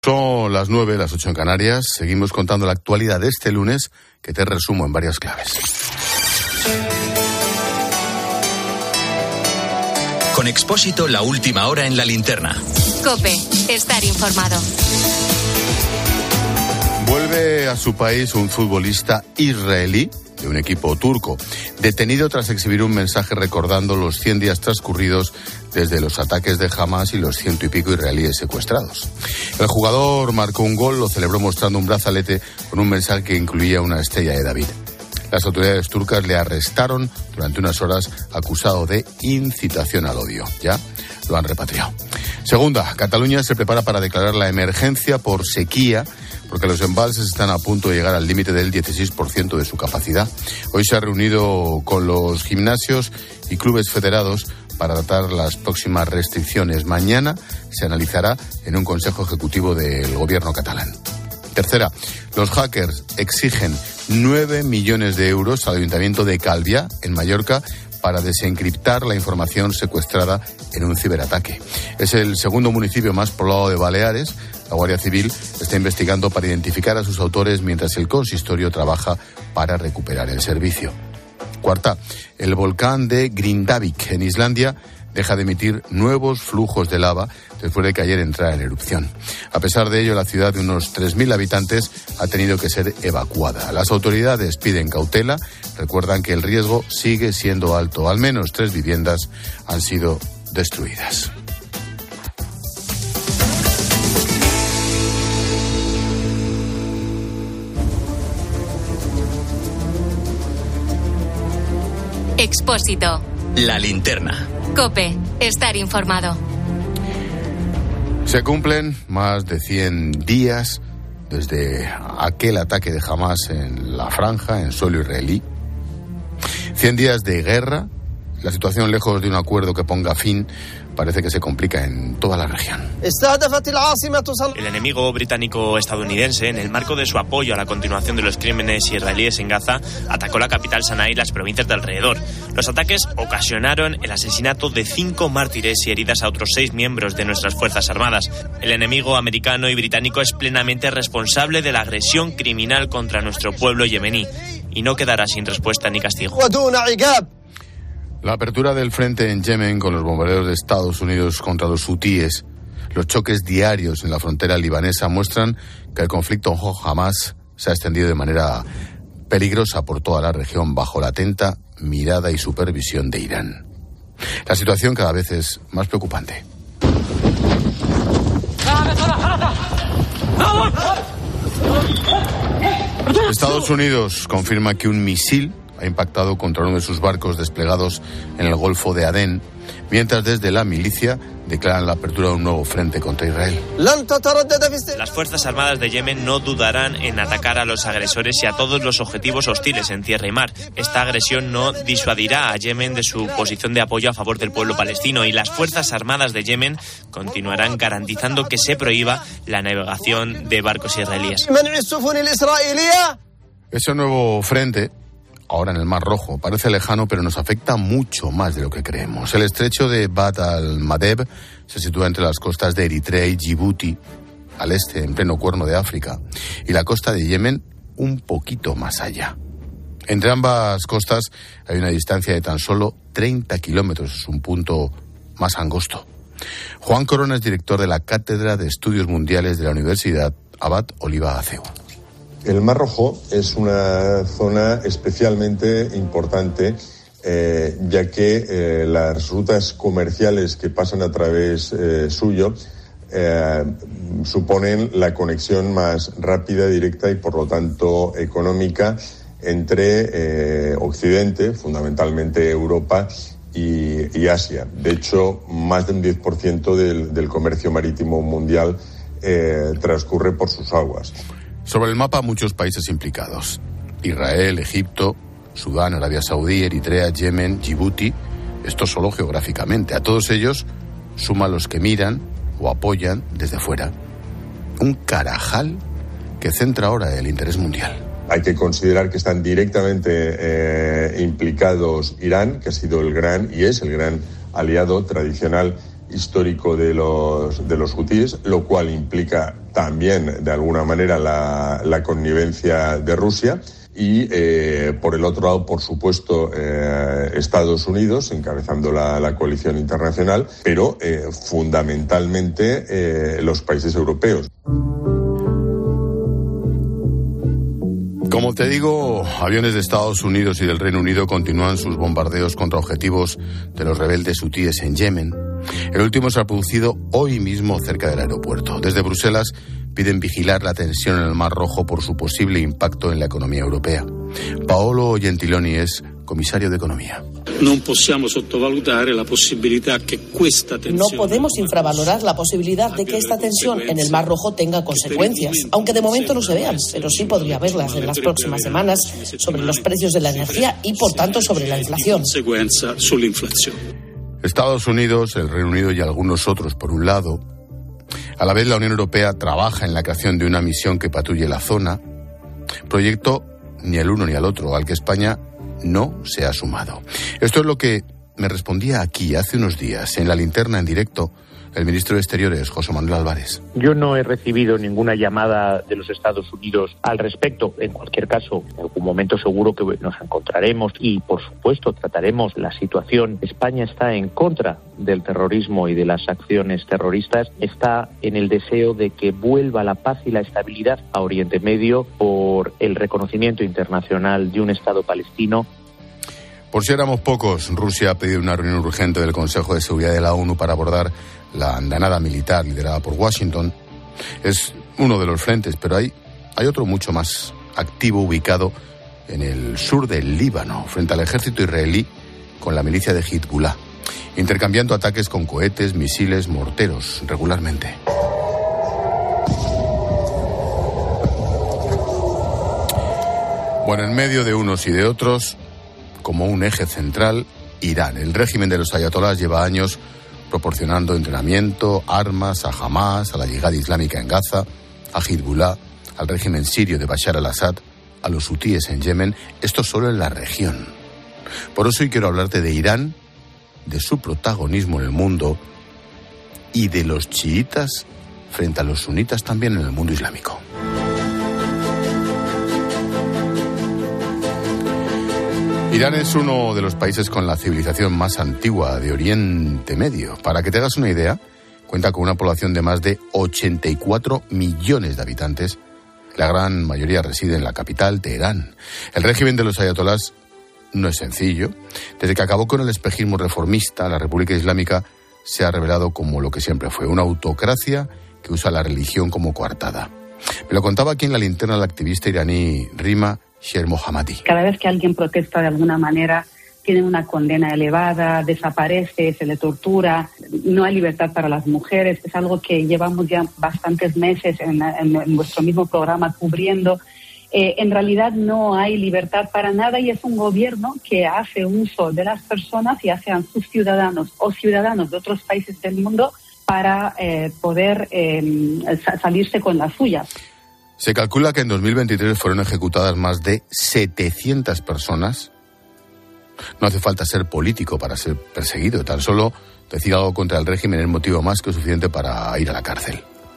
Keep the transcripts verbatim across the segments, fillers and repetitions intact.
Son las nueve, las ocho en Canarias. Seguimos contando la actualidad de este lunes, que te resumo en varias claves. Con Expósito, la última hora en la linterna. COPE, estar informado. Vuelve a su país un futbolista israelí de un equipo turco, detenido tras exhibir un mensaje recordando los cien días transcurridos desde los ataques de Hamas y los ciento y pico israelíes secuestrados. El jugador marcó un gol, lo celebró mostrando un brazalete con un mensaje que incluía una estrella de David. Las autoridades turcas le arrestaron durante unas horas acusado de incitación al odio. Ya lo han repatriado. Segunda, Cataluña se prepara para declarar la emergencia por sequía porque los embalses están a punto de llegar al límite del dieciséis por ciento de su capacidad. Hoy se ha reunido con los gimnasios y clubes federados para tratar las próximas restricciones. Mañana se analizará en un consejo ejecutivo del gobierno catalán. Tercera, los hackers exigen nueve millones de euros al Ayuntamiento de Calviá, en Mallorca, para desencriptar la información secuestrada en un ciberataque. Es el segundo municipio más poblado de Baleares. La Guardia Civil está investigando para identificar a sus autores mientras el consistorio trabaja para recuperar el servicio. Cuarta, el volcán de Grindavik, en Islandia, deja de emitir nuevos flujos de lava después de que ayer entrara en erupción. A pesar de ello, la ciudad de unos tres mil habitantes ha tenido que ser evacuada. Las autoridades piden cautela, recuerdan que el riesgo sigue siendo alto. Al menos tres viviendas han sido destruidas. Expósito. La linterna. COPE, estar informado. Se cumplen más de cien días desde aquel ataque de Hamas en la franja, en suelo israelí. cien días de guerra. La situación, lejos de un acuerdo que ponga fin, parece que se complica en toda la región. El enemigo británico-estadounidense, en el marco de su apoyo a la continuación de los crímenes israelíes en Gaza, atacó la capital Saná y las provincias de alrededor. Los ataques ocasionaron el asesinato de cinco mártires y heridas a otros seis miembros de nuestras Fuerzas Armadas. El enemigo americano y británico es plenamente responsable de la agresión criminal contra nuestro pueblo yemení y no quedará sin respuesta ni castigo. La apertura del frente en Yemen con los bombardeos de Estados Unidos contra los hutíes, los choques diarios en la frontera libanesa muestran que el conflicto Hamas se ha extendido de manera peligrosa por toda la región bajo la atenta mirada y supervisión de Irán. La situación cada vez es más preocupante. Estados Unidos confirma que un misil ha impactado contra uno de sus barcos desplegados en el Golfo de Adén, mientras desde la milicia declaran la apertura de un nuevo frente contra Israel. Las Fuerzas Armadas de Yemen no dudarán en atacar a los agresores y a todos los objetivos hostiles en tierra y mar. Esta agresión no disuadirá a Yemen de su posición de apoyo a favor del pueblo palestino, y las Fuerzas Armadas de Yemen continuarán garantizando que se prohíba la navegación de barcos israelíes. Ese nuevo frente, ahora en el Mar Rojo, parece lejano, pero nos afecta mucho más de lo que creemos. El estrecho de Bab al-Mandeb se sitúa entre las costas de Eritrea y Djibouti, al este, en pleno Cuerno de África, y la costa de Yemen un poquito más allá. Entre ambas costas hay una distancia de tan solo treinta kilómetros, es un punto más angosto. Juan Corona es director de la Cátedra de Estudios Mundiales de la Universidad Abad Oliba Aceu. El Mar Rojo es una zona especialmente importante, eh, ya que eh, las rutas comerciales que pasan a través eh, suyo eh, suponen la conexión más rápida, directa y, por lo tanto, económica entre eh, Occidente, fundamentalmente Europa, y, y Asia. De hecho, más del diez por ciento del, del comercio marítimo mundial eh, transcurre por sus aguas. Sobre el mapa, muchos países implicados: Israel, Egipto, Sudán, Arabia Saudí, Eritrea, Yemen, Djibouti. Esto solo geográficamente. A todos ellos suma los que miran o apoyan desde fuera. Un carajal que centra ahora el interés mundial. Hay que considerar que están directamente eh, implicados Irán, que ha sido el gran y es el gran aliado tradicional histórico de los, de los hutíes, lo cual implica también, de alguna manera, la, la connivencia de Rusia. Y, eh, por el otro lado, por supuesto, eh, Estados Unidos, encabezando la, la coalición internacional, pero eh, fundamentalmente eh, los países europeos. Como te digo, aviones de Estados Unidos y del Reino Unido continúan sus bombardeos contra objetivos de los rebeldes hutíes en Yemen. El último se ha producido hoy mismo cerca del aeropuerto. Desde Bruselas piden vigilar la tensión en el Mar Rojo por su posible impacto en la economía europea. Paolo Gentiloni es comisario de Economía. No podemos infravalorar la posibilidad de que esta tensión en el Mar Rojo tenga consecuencias, aunque de momento no se vean, pero sí podría haberlas en las próximas semanas sobre los precios de la energía y, por tanto, sobre la inflación. Estados Unidos, el Reino Unido y algunos otros, por un lado. A la vez, la Unión Europea trabaja en la creación de una misión que patrulle la zona, proyecto ni al uno ni al otro, al que España no se ha sumado. Esto es lo que me respondía aquí hace unos días, en la linterna en directo, el ministro de Exteriores, José Manuel Álvarez. Yo no he recibido ninguna llamada de los Estados Unidos al respecto. En cualquier caso, en algún momento seguro que nos encontraremos y, por supuesto, trataremos la situación. España está en contra del terrorismo y de las acciones terroristas. Está en el deseo de que vuelva la paz y la estabilidad a Oriente Medio por el reconocimiento internacional de un Estado palestino. Por si éramos pocos, Rusia ha pedido una reunión urgente del Consejo de Seguridad de la ONU para abordar la andanada militar liderada por Washington. Es uno de los frentes, pero hay, hay otro mucho más activo ubicado en el sur del Líbano, frente al ejército israelí con la milicia de Hezbollah, intercambiando ataques con cohetes, misiles, morteros regularmente. Bueno, en medio de unos y de otros, como un eje central, Irán. El régimen de los ayatolás lleva años proporcionando entrenamiento, armas a Hamas, a la Yihad Islámica en Gaza, a Hezbollah, al régimen sirio de Bashar al-Assad, a los hutíes en Yemen, esto solo en la región. Por eso hoy quiero hablarte de Irán, de su protagonismo en el mundo y de los chiitas frente a los sunitas también en el mundo islámico. Irán es uno de los países con la civilización más antigua de Oriente Medio. Para que te hagas una idea, cuenta con una población de más de ochenta y cuatro millones de habitantes. La gran mayoría reside en la capital, Teherán. El régimen de los ayatolás no es sencillo. Desde que acabó con el espejismo reformista, la República Islámica se ha revelado como lo que siempre fue, una autocracia que usa la religión como coartada. Me lo contaba aquí en la linterna la activista iraní Rima Shermohammadi. Cada vez que alguien protesta de alguna manera, tiene una condena elevada, desaparece, se le tortura, no hay libertad para las mujeres. Es algo que llevamos ya bastantes meses en, en, en nuestro mismo programa cubriendo. Eh, en realidad no hay libertad para nada y es un gobierno que hace uso de las personas, ya sean sus ciudadanos o ciudadanos de otros países del mundo, para eh, poder eh, salirse con las suyas. Se calcula que en dos mil veintitrés fueron ejecutadas más de setecientas personas. No hace falta ser político para ser perseguido. Tan solo decir algo contra el régimen es motivo más que suficiente para ir a la cárcel.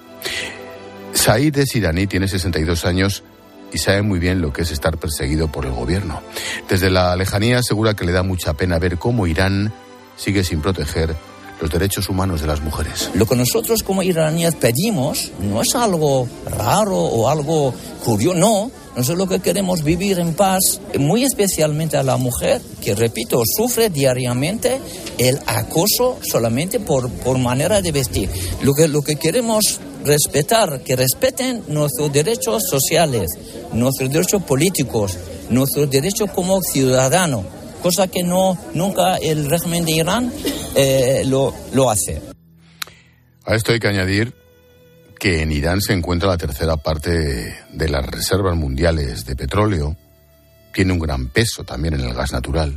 Said es iraní, tiene sesenta y dos años y sabe muy bien lo que es estar perseguido por el gobierno. Desde la lejanía asegura que le da mucha pena ver cómo Irán sigue sin proteger los derechos humanos de las mujeres. Lo que nosotros como iraníes pedimos no es algo raro o algo curioso, no. Nosotros lo que queremos es vivir en paz, muy especialmente a la mujer, que, repito, sufre diariamente el acoso solamente por, por manera de vestir. Lo que, lo que queremos respetar, que respeten nuestros derechos sociales, nuestros derechos políticos, nuestros derechos como ciudadanos, cosa que no nunca el régimen de Irán eh, lo, lo hace. A esto hay que añadir que en Irán se encuentra la tercera parte de las reservas mundiales de petróleo. Tiene un gran peso también en el gas natural.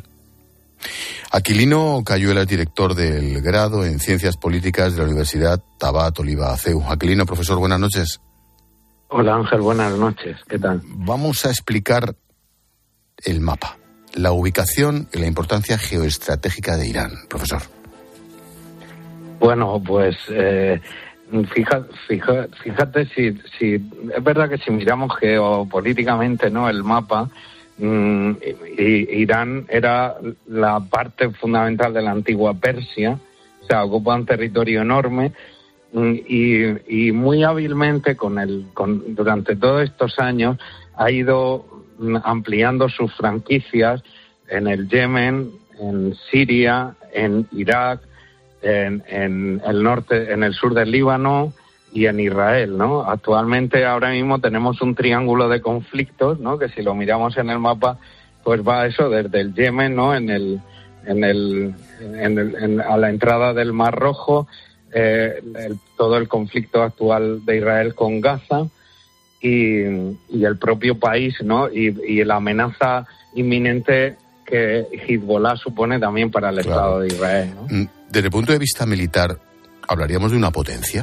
Aquilino Cayuela es director del grado en Ciencias Políticas de la Universidad Tabat Oliva A C E U. Aquilino, profesor, buenas noches. Hola Ángel, buenas noches. ¿Qué tal? Vamos a explicar el mapa, la ubicación y la importancia geoestratégica de Irán, profesor. Bueno, pues eh, fija, fija, fíjate si, si es verdad que si miramos geopolíticamente, ¿no?, el mapa, mmm, y, Irán era la parte fundamental de la antigua Persia, o sea, ocupa un territorio enorme. Y, y muy hábilmente con el con, durante todos estos años ha ido ampliando sus franquicias en el Yemen, en Siria, en Irak, en, en el norte, en el sur del Líbano y en Israel, ¿no? Actualmente ahora mismo tenemos un triángulo de conflictos, ¿no?, que si lo miramos en el mapa, pues va eso desde el Yemen, ¿no?, en el en el, en el en, a la entrada del Mar Rojo. Eh, el, todo el conflicto actual de Israel con Gaza y, y el propio país, ¿no? Y, y la amenaza inminente que Hezbollah supone también para el claro. Estado de Israel, ¿no? Desde el punto de vista militar, ¿hablaríamos de una potencia?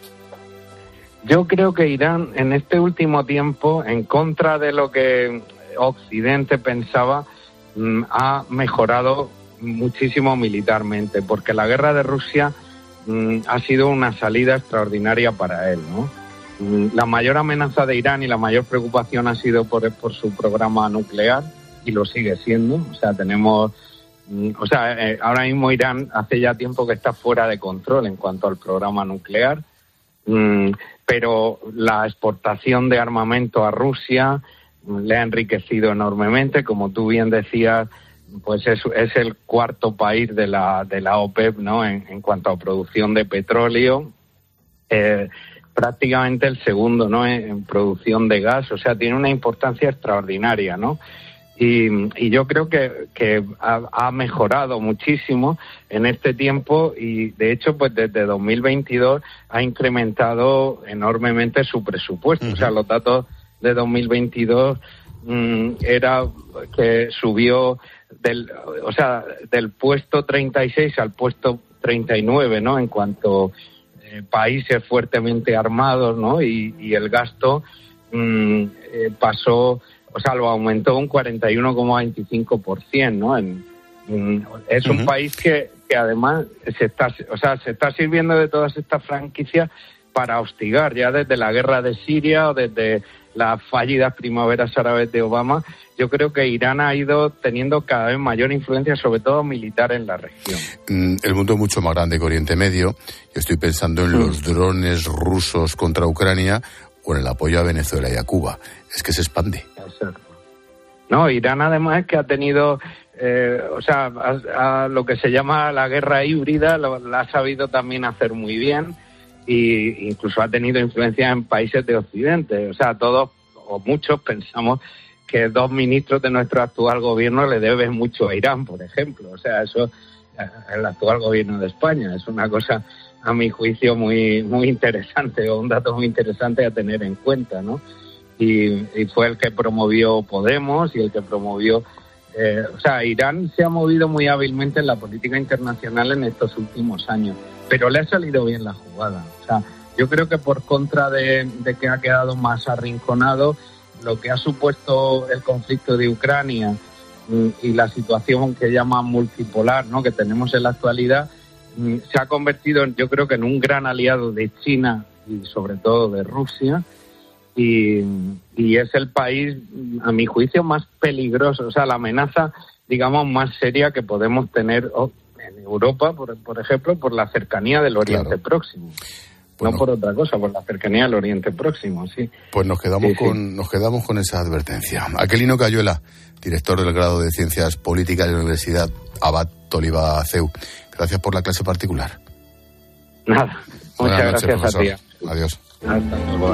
Yo creo que Irán en este último tiempo, en contra de lo que Occidente pensaba, mm, ha mejorado muchísimo militarmente, porque la guerra de Rusia ha sido una salida extraordinaria para él, ¿no? La mayor amenaza de Irán y la mayor preocupación ha sido por, por su programa nuclear, y lo sigue siendo. O sea, tenemos... O sea, eh, ahora mismo Irán hace ya tiempo que está fuera de control en cuanto al programa nuclear, mm, pero la exportación de armamento a Rusia le ha enriquecido enormemente, como tú bien decías. Pues es, es el cuarto país de la de la OPEP, ¿no?, en, en cuanto a producción de petróleo, eh, prácticamente el segundo, ¿no?, en, en producción de gas. O sea, tiene una importancia extraordinaria, ¿no? Y, y yo creo que, que ha, ha mejorado muchísimo en este tiempo, y de hecho, pues desde dos mil veintidós ha incrementado enormemente su presupuesto. Uh-huh. O sea, los datos de dos mil veintidós mmm, era que subió del, o sea, del puesto treinta y seis al puesto treinta y nueve, ¿no?, en cuanto eh, países fuertemente armados, ¿no?, y, y el gasto mmm, eh, pasó, o sea, lo aumentó un cuarenta y uno coma veinticinco por ciento, ¿no? En, en, es un uh-huh. país que, que además se está, o sea, se está sirviendo de todas estas franquicias para hostigar, ya desde la guerra de Siria o desde las fallidas primaveras árabes de Obama. Yo creo que Irán ha ido teniendo cada vez mayor influencia, sobre todo militar, en la región. El mundo es mucho más grande que Oriente Medio. Yo estoy pensando en mm. los drones rusos contra Ucrania o en el apoyo a Venezuela y a Cuba. Es que se expande. Exacto. No, Irán además es que ha tenido, eh, o sea, a, a lo que se llama la guerra híbrida, lo, la ha sabido también hacer muy bien, y incluso ha tenido influencia en países de Occidente. O sea, todos o muchos pensamos que dos ministros de nuestro actual gobierno le deben mucho a Irán, por ejemplo. O sea, eso, el actual gobierno de España, es una cosa, a mi juicio, muy muy interesante, o un dato muy interesante a tener en cuenta, ¿no? Y, y fue el que promovió Podemos y el que promovió... Eh, o sea, Irán se ha movido muy hábilmente en la política internacional en estos últimos años, pero le ha salido bien la jugada. O sea, yo creo que por contra de, de que ha quedado más arrinconado, lo que ha supuesto el conflicto de Ucrania y la situación que llaman multipolar, ¿no?, que tenemos en la actualidad, se ha convertido, en, yo creo que en un gran aliado de China y sobre todo de Rusia, y, y es el país, a mi juicio, más peligroso, o sea, la amenaza, digamos, más seria que podemos tener en Europa, por, por ejemplo, por la cercanía del Oriente claro. Próximo. Bueno, no por otra cosa, por la cercanía al Oriente Próximo, sí. Pues nos quedamos sí, con sí. nos quedamos con esa advertencia. Aquilino Cayuela, director del grado de Ciencias Políticas de la Universidad Abad Oliva C E U. Gracias por la clase particular. Nada, muchas noches, gracias profesor. A ti. Adiós. Hasta luego.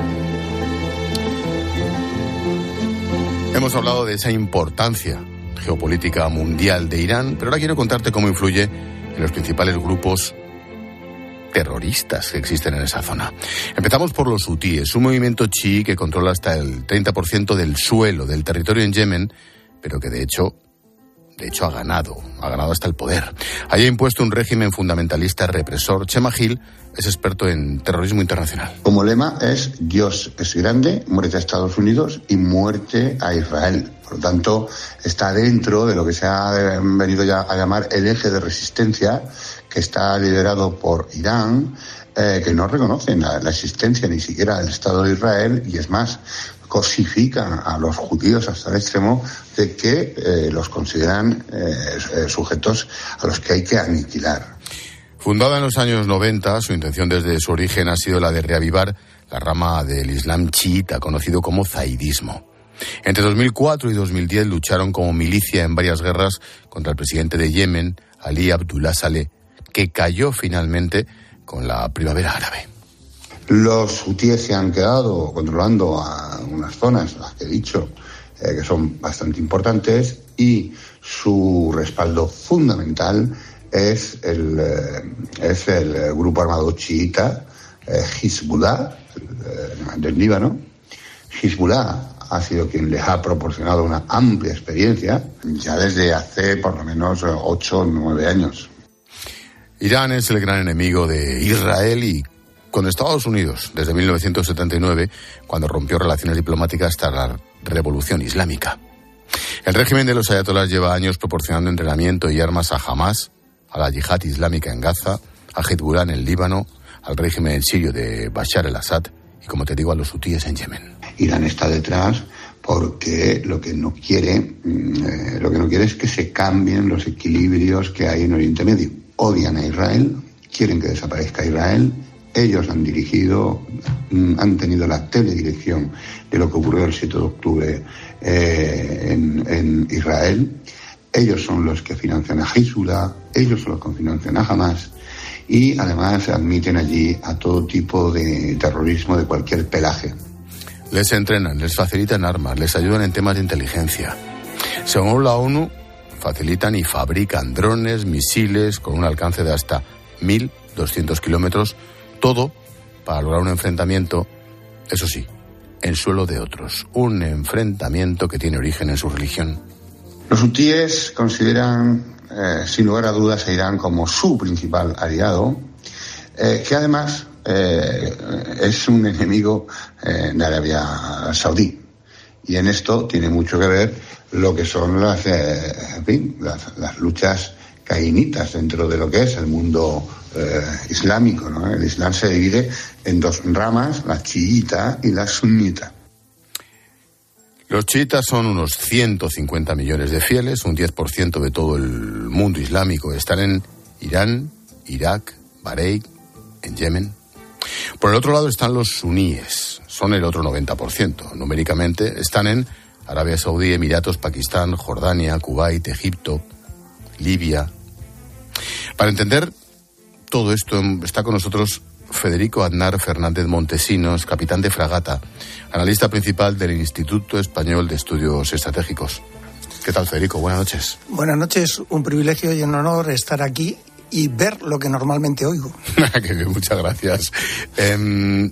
Hemos hablado de esa importancia geopolítica mundial de Irán, pero ahora quiero contarte cómo influye en los principales grupos terroristas que existen en esa zona. Empezamos por los hutíes, un movimiento chií que controla hasta el treinta por ciento del suelo del territorio en Yemen, pero que de hecho, de hecho ha ganado, ha ganado hasta el poder. Allí ha impuesto un régimen fundamentalista represor. Chema Gil es experto en terrorismo internacional. Como lema es Dios es grande, muerte a Estados Unidos y muerte a Israel. Por lo tanto, está dentro de lo que se ha venido ya a llamar el eje de resistencia, que está liderado por Irán, eh, que no reconocen la, la existencia ni siquiera del Estado de Israel, y es más, cosifican a los judíos hasta el extremo de que eh, los consideran eh, sujetos a los que hay que aniquilar. Fundada en los años noventa, su intención desde su origen ha sido la de reavivar la rama del Islam chiita, conocido como zaidismo. Entre dos mil cuatro y dos mil diez lucharon como milicia en varias guerras contra el presidente de Yemen, Ali Abdullah Saleh, que cayó finalmente con la primavera árabe. Los hutíes se han quedado controlando a unas zonas, las que he dicho, eh, que son bastante importantes, y su respaldo fundamental es el, eh, es el grupo armado chiita eh, Hezbollah, eh, del Líbano. Hezbollah ha sido quien les ha proporcionado una amplia experiencia ya desde hace por lo menos ocho o nueve años. Irán es el gran enemigo de Israel y con Estados Unidos desde mil novecientos setenta y nueve, cuando rompió relaciones diplomáticas tras la Revolución Islámica. El régimen de los ayatolás lleva años proporcionando entrenamiento y armas a Hamas, a la yihad islámica en Gaza, a Hezbollah en el Líbano, al régimen sirio de Bashar al-Assad y, como te digo, a los hutíes en Yemen. Irán está detrás porque lo que no quiere, eh, lo que no quiere es que se cambien los equilibrios que hay en Oriente Medio. Odian a Israel, quieren que desaparezca Israel. Ellos han dirigido, han tenido la teledirección de lo que ocurrió el siete de octubre eh, en, en Israel. Ellos son los que financian a Hezbollah, ellos son los que financian a Hamas, y además admiten allí a todo tipo de terrorismo de cualquier pelaje. Les entrenan, les facilitan armas, les ayudan en temas de inteligencia. Según la ONU, facilitan y fabrican drones, misiles con un alcance de hasta mil doscientos kilómetros, todo para lograr un enfrentamiento, eso sí, en suelo de otros. Un enfrentamiento que tiene origen en su religión. Los hutíes consideran, eh, sin lugar a dudas, a Irán como su principal aliado, eh, que además eh, es un enemigo eh, de Arabia Saudí. Y en esto tiene mucho que ver lo que son las, eh, en fin, las, las luchas caínitas dentro de lo que es el mundo eh, islámico, ¿no? El Islam se divide en dos ramas, la chiita y la sunita. Los chiitas son unos ciento cincuenta millones de fieles, un diez por ciento de todo el mundo islámico. Están en Irán, Irak, Bahrein, en Yemen. Por el otro lado están los suníes, son el otro noventa por ciento. Numéricamente están en Arabia Saudí, Emiratos, Pakistán, Jordania, Kuwait, Egipto, Libia. Para entender todo esto está con nosotros Federico Aznar Fernández Montesinos, capitán de fragata, analista principal del Instituto Español de Estudios Estratégicos. ¿Qué tal, Federico? Buenas noches. Buenas noches, un privilegio y un honor estar aquí y ver lo que normalmente oigo. Qué bien, muchas gracias. Eh,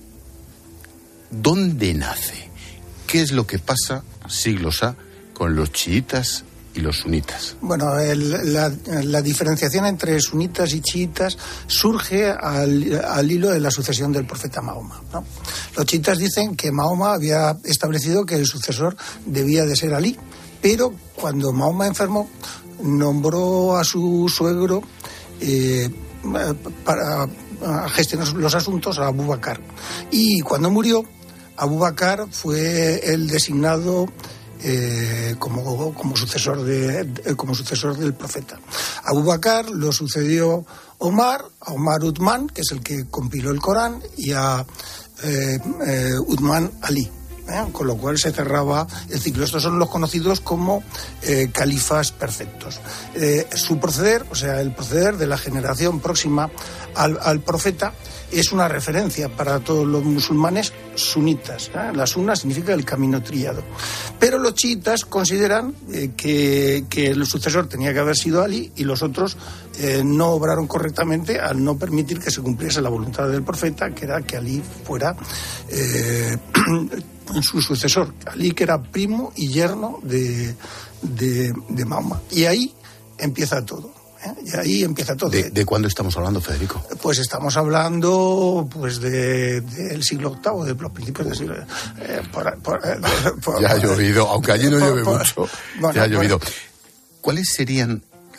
¿Dónde nace? ¿Qué es lo que pasa, siglos A, con los chiitas y los sunitas? Bueno, el, la, la diferenciación entre sunitas y chiitas surge al, al hilo de la sucesión del profeta Mahoma, ¿no? Los chiitas dicen que Mahoma había establecido que el sucesor debía de ser Alí, pero cuando Mahoma enfermó, nombró a su suegro eh, para gestionar los asuntos a Abu Bakr. Y cuando murió, Abu Bakr fue el designado Eh, como, como sucesor de, de como sucesor del profeta. A Abu Bakr lo sucedió Omar, a Omar Uthman, que es el que compiló el Corán, y a eh, eh, Uthman Ali, ¿eh? Con lo cual se cerraba el ciclo. Estos son los conocidos como eh, califas perfectos. Eh, su proceder, o sea, el proceder de la generación próxima al, al profeta, es una referencia para todos los musulmanes sunitas, ¿eh? La sunna significa el camino trillado. Pero los chiitas consideran eh, que, que el sucesor tenía que haber sido Ali y los otros eh, no obraron correctamente al no permitir que se cumpliese la voluntad del profeta, que era que Ali fuera eh, su sucesor. Ali, que era primo y yerno de, de, de Mahoma. Y ahí empieza todo. ¿Eh? Y ahí empieza todo. ¿De, ¿De cuándo estamos hablando, Federico? Pues estamos hablando pues de, del siglo octavo, de los principios del siglo... Eh, por, por, eh, por, ya ha llovido, aunque allí no por, llueve por, mucho, bueno, ya ha llovido. Por, ¿Cuáles serían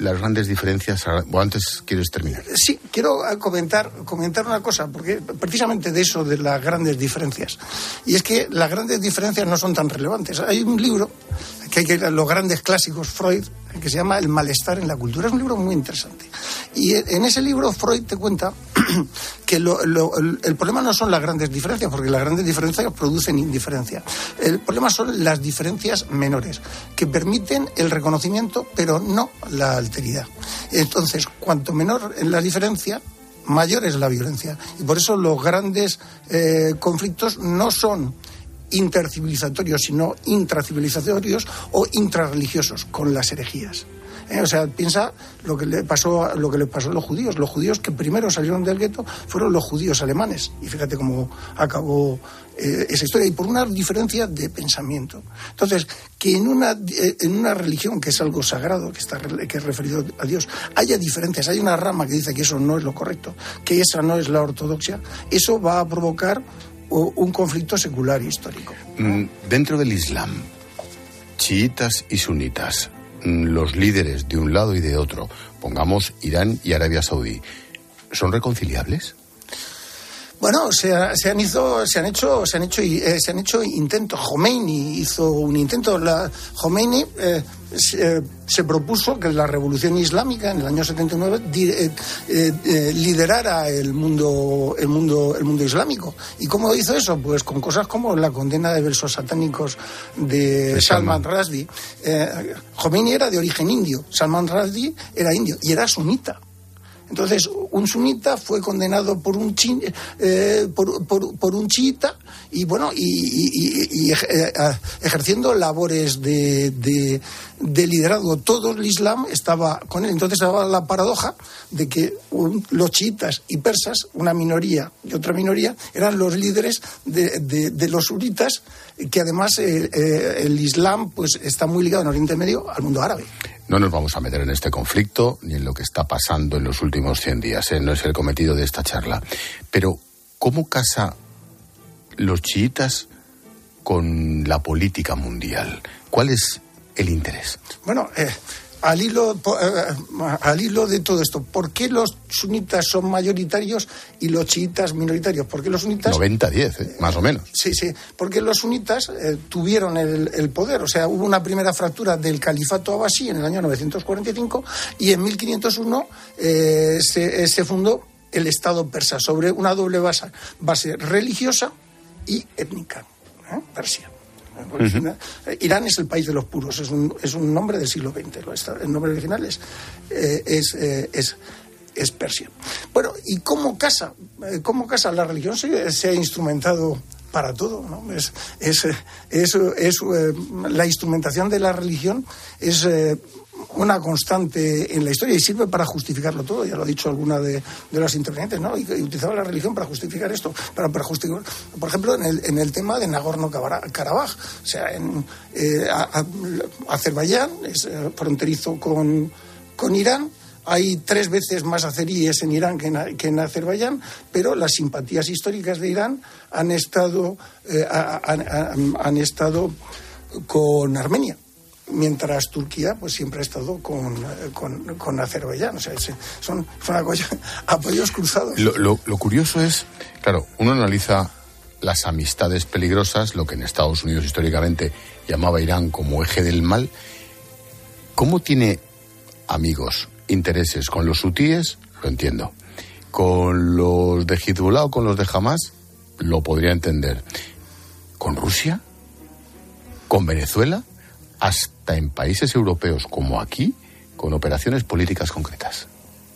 las grandes diferencias? ¿O antes quieres terminar? Sí, quiero comentar, comentar una cosa, porque precisamente de eso, de las grandes diferencias. Y es que las grandes diferencias no son tan relevantes. Hay un libro, que hay que los grandes clásicos, Freud, que se llama El malestar en la cultura. Es un libro muy interesante. Y en ese libro Freud te cuenta que lo, lo, el, el problema no son las grandes diferencias, porque las grandes diferencias producen indiferencia. El problema son las diferencias menores, que permiten el reconocimiento, pero no la alteridad. Entonces, cuanto menor es la diferencia, mayor es la violencia. Y por eso los grandes eh, conflictos no son intercivilizatorios, sino intracivilizatorios o intrarreligiosos, con las herejías. ¿Eh? O sea, piensa lo que le pasó, lo que le pasó a los judíos. Los judíos que primero salieron del gueto fueron los judíos alemanes. Y fíjate cómo acabó eh, esa historia. Y por una diferencia de pensamiento. Entonces, que en una, eh, en una religión que es algo sagrado, que está que es referido a Dios, haya diferencias, hay una rama que dice que eso no es lo correcto, que esa no es la ortodoxia, eso va a provocar un conflicto secular e histórico. Dentro del Islam, chiitas y sunitas, los líderes de un lado y de otro, pongamos Irán y Arabia Saudí, ¿son reconciliables? Bueno, se, se han hizo, se han hecho, se han hecho, eh, se han hecho intentos. Khomeini hizo un intento. La, Khomeini eh, se, eh, se propuso que la revolución islámica en el año setenta y nueve di, eh, eh, liderara el mundo, el mundo, el mundo islámico. ¿Y cómo hizo eso? Pues con cosas como la condena de versos satánicos de, de Salman Rushdie. Eh, Khomeini era de origen indio, Salman Rushdie era indio y era sunita. Entonces, un sunita fue condenado por un chi, eh, por, por, por un chiita y bueno y, y, y, y eh, ejerciendo labores de, de, de liderazgo. Todo el Islam estaba con él. Entonces estaba la paradoja de que un, los chiitas y persas, una minoría y otra minoría, eran los líderes de, de, de los sunitas, que además eh, eh, el Islam pues está muy ligado en Oriente Medio al mundo árabe. No nos vamos a meter en este conflicto ni en lo que está pasando en los últimos cien días, ¿eh? No es el cometido de esta charla. Pero, ¿cómo casa los chiitas con la política mundial? ¿Cuál es el interés? Bueno, eh, al hilo, eh, al hilo de todo esto, ¿por qué los sunitas son mayoritarios y los chiitas minoritarios? Porque los sunitas... noventa a diez, ¿eh? Más o menos. Sí, sí, porque los sunitas eh, tuvieron el, el poder. O sea, hubo una primera fractura del califato abasí en el año novecientos cuarenta y cinco y en mil quinientos uno eh, se, eh, se fundó el Estado persa sobre una doble base, base religiosa y étnica, ¿eh? Persia. Uh-huh. Irán es el país de los puros, es un, es un nombre del siglo veinte. El nombre original es, eh, es, eh, es, es Persia. Bueno, ¿y cómo casa? ¿Cómo casa? La religión se, se ha instrumentado para todo, ¿no? Es, es, es, es, es eh, la instrumentación de la religión es eh, una constante en la historia y sirve para justificarlo todo. Ya lo ha dicho alguna de, de los intervenientes, ¿no? Y, y utilizaba la religión para justificar esto, para, para justificar, por ejemplo, en el, en el tema de Nagorno-Karabaj. O sea, en eh, a, a, Azerbaiyán es eh, fronterizo con, con Irán. Hay tres veces más azeríes en Irán que en, que en Azerbaiyán, pero las simpatías históricas de Irán han estado, eh, han, han, han estado con Armenia, mientras Turquía pues siempre ha estado con, con, con Azerbaiyán. O sea, es, son, son apoyos, apoyos cruzados. Lo, lo, lo curioso es, claro, uno analiza las amistades peligrosas, lo que en Estados Unidos históricamente llamaba Irán como eje del mal. ¿Cómo tiene amigos, intereses con los hutíes? Lo entiendo. Con los de Hezbollah o con los de Hamas, lo podría entender. ¿Con Rusia? ¿Con Venezuela? Hasta en países europeos como aquí, con operaciones políticas concretas.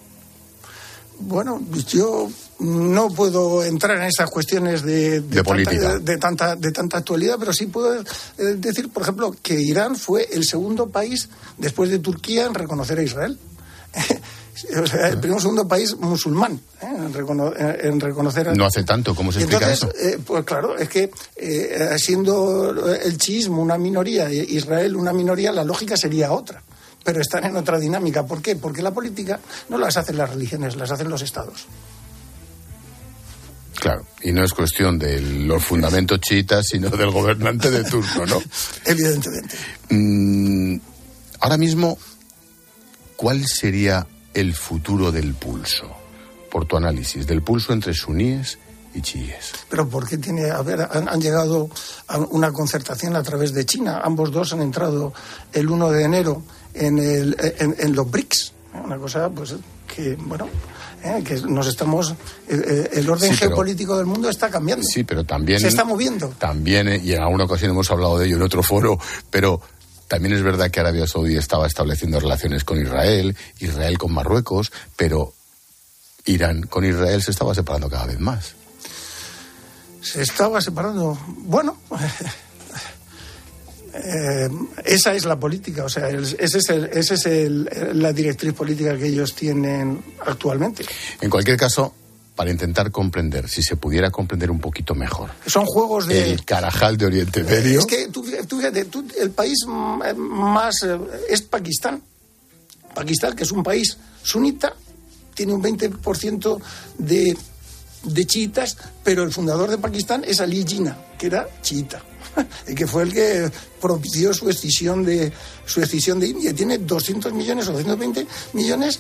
Bueno, yo no puedo entrar en esas cuestiones de, de, de política, tanta, de, de, tanta, de tanta actualidad, pero sí puedo decir, por ejemplo, que Irán fue el segundo país, después de Turquía, en reconocer a Israel. O sea, el primer o segundo país musulmán ¿eh? en, recono- en reconocer a... No hace tanto, ¿cómo se explica entonces, eso? Eh, pues claro, es que eh, siendo el chiismo una minoría y Israel una minoría, la lógica sería otra. Pero están en otra dinámica. ¿Por qué? Porque la política no las hacen las religiones, las hacen los estados. Claro, y no es cuestión de los fundamentos chiitas, sino del gobernante de turno, ¿no? Evidentemente. Mm, ahora mismo, ¿cuál sería el futuro del pulso? Por tu análisis, del pulso entre suníes y chiíes. Pero ¿por qué tiene? A ver, han, han llegado a una concertación a través de China. Ambos dos han entrado el uno de enero en, el, en, en los BRICS. Una cosa, pues, que, bueno, eh, que nos estamos... Eh, el orden sí, pero, geopolítico del mundo está cambiando. Sí, pero también... Se está moviendo. También, y en alguna ocasión hemos hablado de ello en otro foro, pero... También es verdad que Arabia Saudí estaba estableciendo relaciones con Israel, Israel con Marruecos, pero Irán con Israel se estaba separando cada vez más. Se estaba separando. Bueno, eh, esa es la política, o sea, ese es, el, ese es el, la directriz política que ellos tienen actualmente. En cualquier caso, para intentar comprender, si se pudiera comprender un poquito mejor. Son juegos de... El Carajal de Oriente Medio. Es que tú, tú fíjate, tú, el país más es Pakistán. Pakistán, que es un país sunita, tiene un veinte por ciento de, de chiitas, pero el fundador de Pakistán es Ali Jinnah, que era chiita, y que fue el que propició su escisión de, su escisión de India. Tiene doscientos millones o doscientos veinte millones...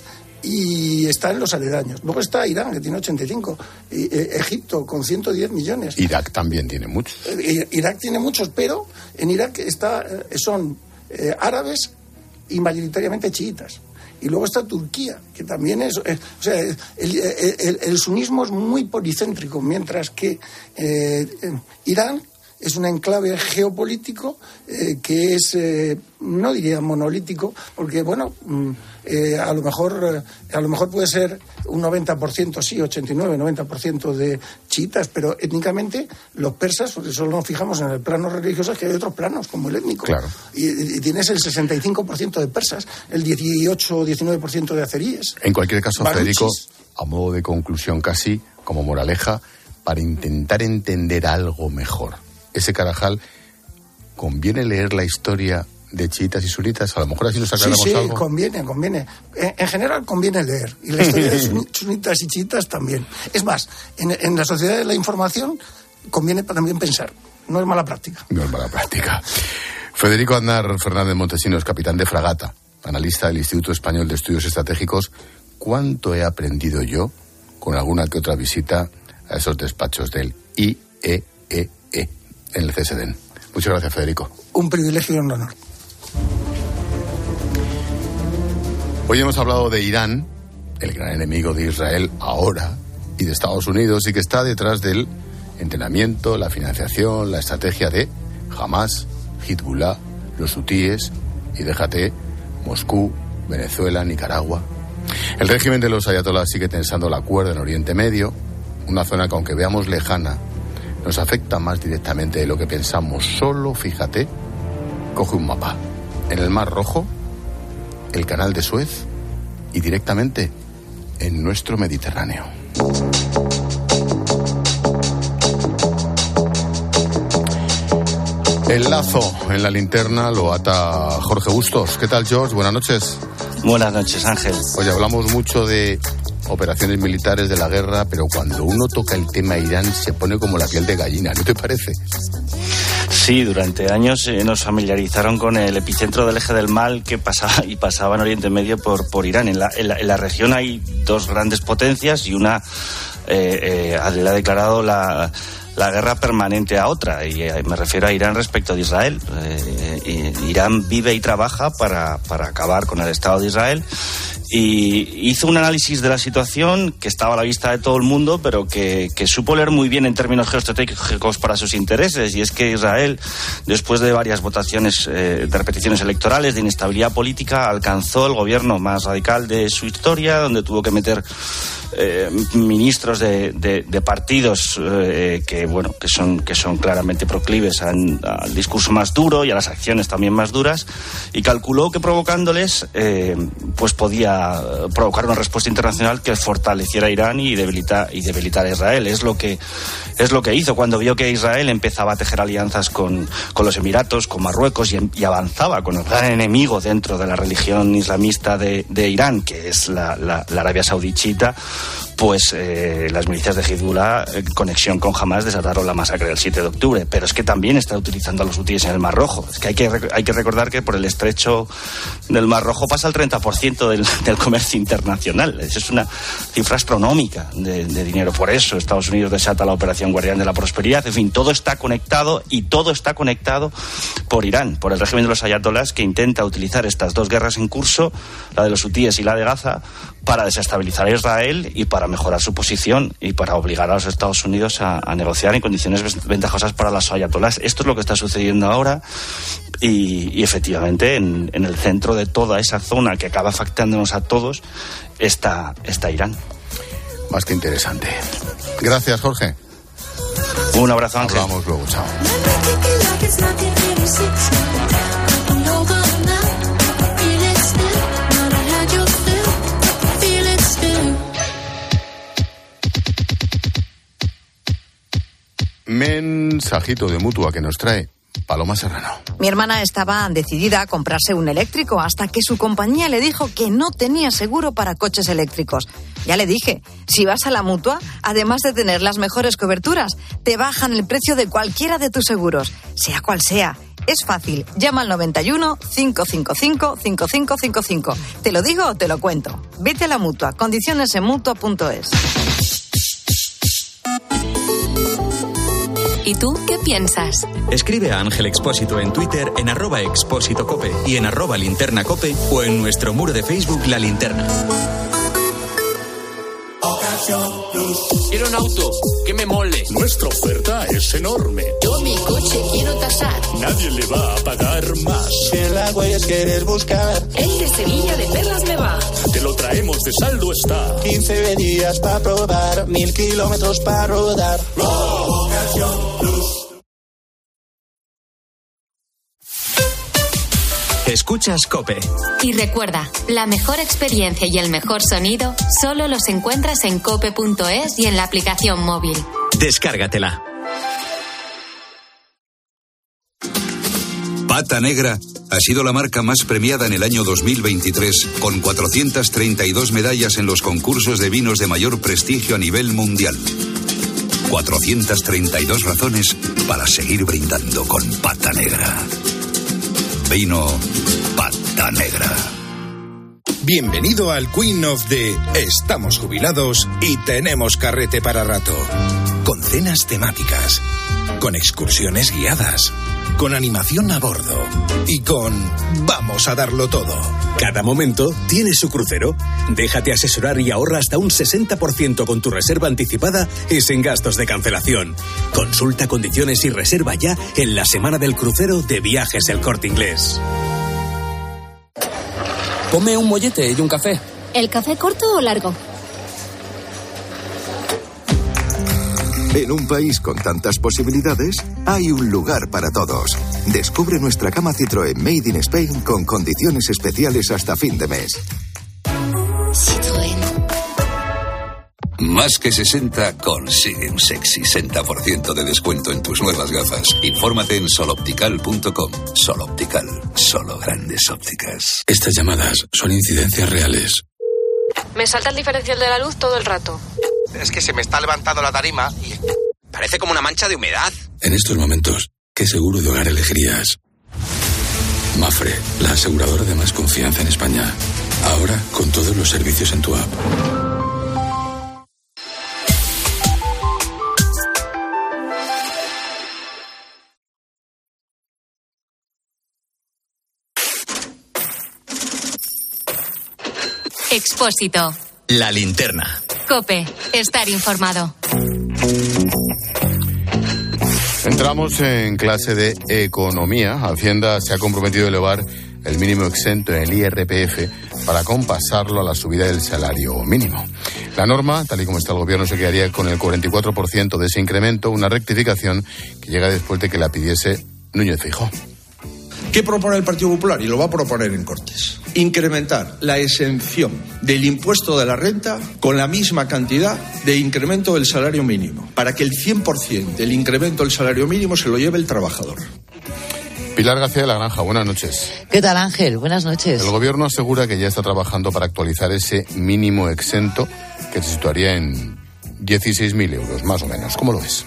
y está en los aledaños. Luego está Irán, que tiene ochenta y cinco, y, eh, Egipto con ciento diez millones. Irak también tiene muchos. Eh, Irak tiene muchos, pero en Irak está, eh, son eh, árabes y mayoritariamente chiitas. Y luego está Turquía, que también es... Eh, o sea, el, el, el sunismo es muy policéntrico, mientras que eh, Irán es un enclave geopolítico eh, que es, eh, no diría monolítico, porque, bueno, eh, a lo mejor eh, a lo mejor puede ser un noventa por ciento, sí, ochenta y nueve, noventa por ciento de chiitas, pero étnicamente los persas, porque solo nos fijamos en el plano religioso, es que hay otros planos, como el étnico. Claro. Y, y tienes el sesenta y cinco por ciento de persas, el dieciocho o diecinueve por ciento de azeríes. En cualquier caso, Baluchis. Federico, a modo de conclusión casi, como moraleja, para intentar entender algo mejor ese Carajal, ¿conviene leer la historia de chiitas y sunitas? A lo mejor así nos aclaramos sí, sí, algo. Sí, conviene, conviene. En, en general conviene leer. Y la historia de sunitas y chiitas también. Es más, en, en la sociedad de la información conviene también pensar. No es mala práctica. No es mala práctica. Federico Aznar Fernández Montesinos, capitán de fragata, analista del Instituto Español de Estudios Estratégicos. ¿Cuánto he aprendido yo con alguna que otra visita a esos despachos del I E E E en el C S D N? Muchas gracias, Federico. Un privilegio y un honor. Hoy hemos hablado de Irán, el gran enemigo de Israel ahora, y de Estados Unidos, y que está detrás del entrenamiento, la financiación, la estrategia de Hamas, Hezbollah, los hutíes y déjate, Moscú, Venezuela, Nicaragua. El régimen de los ayatolás sigue tensando la cuerda en Oriente Medio, una zona que, aunque veamos lejana, nos afecta más directamente de lo que pensamos. Solo, fíjate, coge un mapa. En el Mar Rojo, el Canal de Suez y directamente en nuestro Mediterráneo. El lazo en la linterna lo ata Jorge Bustos. ¿Qué tal, George? Buenas noches. Buenas noches, Ángel. Oye, hablamos mucho de operaciones militares, de la guerra, pero cuando uno toca el tema Irán se pone como la piel de gallina, ¿no te parece? Sí, durante años eh, nos familiarizaron con el epicentro del eje del mal que pasaba y pasaba en Oriente Medio por, por Irán. En la, en, la, en la región hay dos grandes potencias y una eh, eh, le ha declarado la, la guerra permanente a otra, y eh, me refiero a Irán respecto de Israel. Eh, eh, Irán vive y trabaja para, para acabar con el Estado de Israel. Y hizo un análisis de la situación que estaba a la vista de todo el mundo, pero que, que supo leer muy bien en términos geoestratégicos para sus intereses. Y es que Israel, después de varias votaciones eh, de repeticiones electorales, de inestabilidad política, alcanzó el gobierno más radical de su historia, donde tuvo que meter eh, ministros de, de, de partidos eh, que bueno que son que son claramente proclives al, al discurso más duro y a las acciones también más duras, y calculó que provocándoles eh, pues podía provocar una respuesta internacional que fortaleciera a Irán y debilita, y debilitar a Israel. Es lo que es lo que hizo cuando vio que Israel empezaba a tejer alianzas con, con los Emiratos, con Marruecos, y, y avanzaba con el gran enemigo dentro de la religión islamista de, de Irán, que es la, la, la Arabia Saudí chiita. pues eh, las milicias de Hezbollah, en conexión con Hamas, desataron la masacre del siete de octubre. Pero es que también está utilizando a los hutíes en el Mar Rojo. Es que hay que, hay que recordar que por el estrecho del Mar Rojo pasa el treinta por ciento del, del comercio internacional. Esa es una cifra astronómica de, de dinero. Por eso Estados Unidos desata la operación Guardián de la Prosperidad. En fin, todo está conectado y todo está conectado por Irán, por el régimen de los ayatolás, que intenta utilizar estas dos guerras en curso, la de los hutíes y la de Gaza, para desestabilizar a Israel y para mejorar su posición y para obligar a los Estados Unidos a, a negociar en condiciones ventajosas para los ayatolás. Esto es lo que está sucediendo ahora y, y efectivamente en, en el centro de toda esa zona que acaba afectándonos a todos está, está Irán. Más que interesante. Gracias, Jorge. Un abrazo, Ángel. Hablamos luego, chao. Mensajito de Mutua que nos trae Paloma Serrano. Mi hermana estaba decidida a comprarse un eléctrico hasta que su compañía le dijo que no tenía seguro para coches eléctricos. Ya le dije, si vas a la Mutua, además de tener las mejores coberturas, te bajan el precio de cualquiera de tus seguros, sea cual sea. Es fácil, llama al noventa y uno, cinco cinco cinco, cinco cinco cinco cinco. ¿Te lo digo o te lo cuento? Vete a la Mutua, condiciones en mutua punto es. ¿Y tú qué piensas? Escribe a Ángel Expósito en Twitter en arroba Expósito Cope y en arroba Linterna Cope o en nuestro muro de Facebook La Linterna. Quiero un auto que me mole. Nuestra oferta es enorme. Yo mi coche quiero tasar. Nadie le va a pagar más. Si en la Huellas quieres buscar, el de Sevilla de Perlas me va. Te lo traemos de saldo está. quince días para probar, mil kilómetros para rodar. Ocasión Plus. Escuchas COPE. Y recuerda, la mejor experiencia y el mejor sonido solo los encuentras en cope punto es y en la aplicación móvil. Descárgatela. Pata Negra ha sido la marca más premiada en el año dos mil veintitrés, con cuatrocientas treinta y dos medallas en los concursos de vinos de mayor prestigio a nivel mundial. cuatrocientas treinta y dos razones para seguir brindando con Pata Negra. Vino Pata Negra. Bienvenido al Queen of the Estamos jubilados y tenemos carrete para rato. Con cenas temáticas, con excursiones guiadas, con animación a bordo y con vamos a darlo todo. Cada momento tiene su crucero. Déjate asesorar y ahorra hasta un sesenta por ciento con tu reserva anticipada y sin gastos de cancelación. Consulta condiciones y reserva ya en la semana del crucero de Viajes El Corte Inglés. Ponme un mollete y un café. ¿El café corto o largo? En un país con tantas posibilidades, hay un lugar para todos. Descubre nuestra gama Citroën Made in Spain con condiciones especiales hasta fin de mes. Citroën. Más que sesenta consigue un sexy sesenta por ciento de descuento en tus nuevas gafas. Infórmate en soloptical punto com. Soloptical, solo grandes ópticas. Estas llamadas son incidencias reales. Me salta el diferencial de la luz todo el rato. Es que se me está levantando la tarima y parece como una mancha de humedad. En estos momentos, ¿qué seguro de hogar elegirías? Mafre, la aseguradora de más confianza en España. Ahora con todos los servicios en tu app. Expósito. La Linterna. COPE. Estar informado. Entramos en clase de economía. Hacienda se ha comprometido a elevar el mínimo exento en el I R P F para compasarlo a la subida del salario mínimo. La norma, tal y como está el gobierno, se quedaría con el cuarenta y cuatro por ciento de ese incremento, una rectificación que llega después de que la pidiese Núñez Feijóo. ¿Qué propone el Partido Popular? Y lo va a proponer en Cortes. Incrementar la exención del impuesto de la renta con la misma cantidad de incremento del salario mínimo, para que el cien por ciento del incremento del salario mínimo se lo lleve el trabajador. Pilar García de la Granja, buenas noches. ¿Qué tal, Ángel? Buenas noches. El Gobierno asegura que ya está trabajando para actualizar ese mínimo exento que se situaría en dieciséis mil euros, más o menos. ¿Cómo lo ves?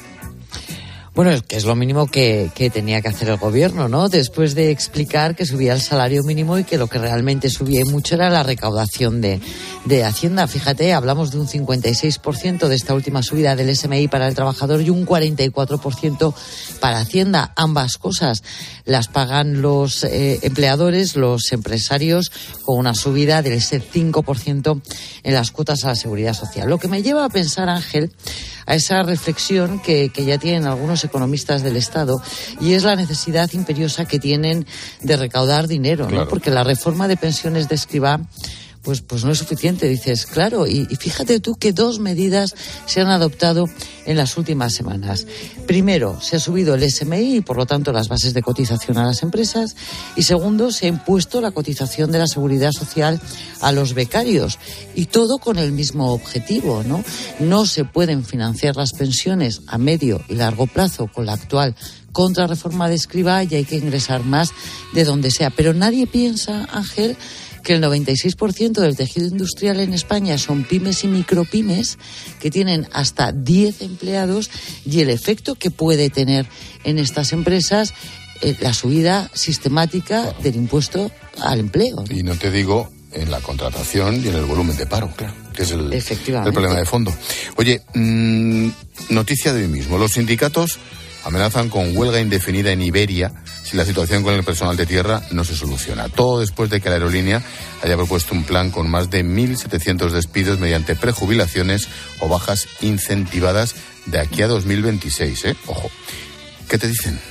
Bueno, es que es lo mínimo que, que tenía que hacer el Gobierno, ¿no? Después de explicar que subía el salario mínimo y que lo que realmente subía mucho era la recaudación de, de Hacienda. Fíjate, hablamos de un cincuenta y seis por ciento de esta última subida del S M I para el trabajador y un cuarenta y cuatro por ciento para Hacienda. Ambas cosas las pagan los eh, empleadores, los empresarios, con una subida del cinco por ciento en las cuotas a la Seguridad Social. Lo que me lleva a pensar, Ángel, a esa reflexión que, que ya tienen algunos economistas del Estado, y es la necesidad imperiosa que tienen de recaudar dinero, ¿no? Claro. Porque la reforma de pensiones de Escrivá pues pues no es suficiente, dices, claro, y, y fíjate tú que dos medidas se han adoptado en las últimas semanas. Primero, se ha subido el S M I y por lo tanto las bases de cotización a las empresas, y segundo, se ha impuesto la cotización de la Seguridad Social a los becarios, y todo con el mismo objetivo, ¿no? No se pueden financiar las pensiones a medio y largo plazo con la actual contrarreforma de Escrivá, y hay que ingresar más de donde sea. Pero nadie piensa, Ángel, que el noventa y seis por ciento del tejido industrial en España son pymes y micropymes que tienen hasta diez empleados, y el efecto que puede tener en estas empresas eh, la subida sistemática claro. del impuesto al empleo, ¿no? Y no te digo en la contratación y en el volumen de paro, claro, que es el, el problema de fondo. Oye, mmm, noticia de hoy mismo. Los sindicatos amenazan con huelga indefinida en Iberia si la situación con el personal de tierra no se soluciona. Todo después de que la aerolínea haya propuesto un plan con más de mil setecientos despidos mediante prejubilaciones o bajas incentivadas de aquí a dos mil veintiséis, ¿eh? Ojo. ¿Qué te dicen?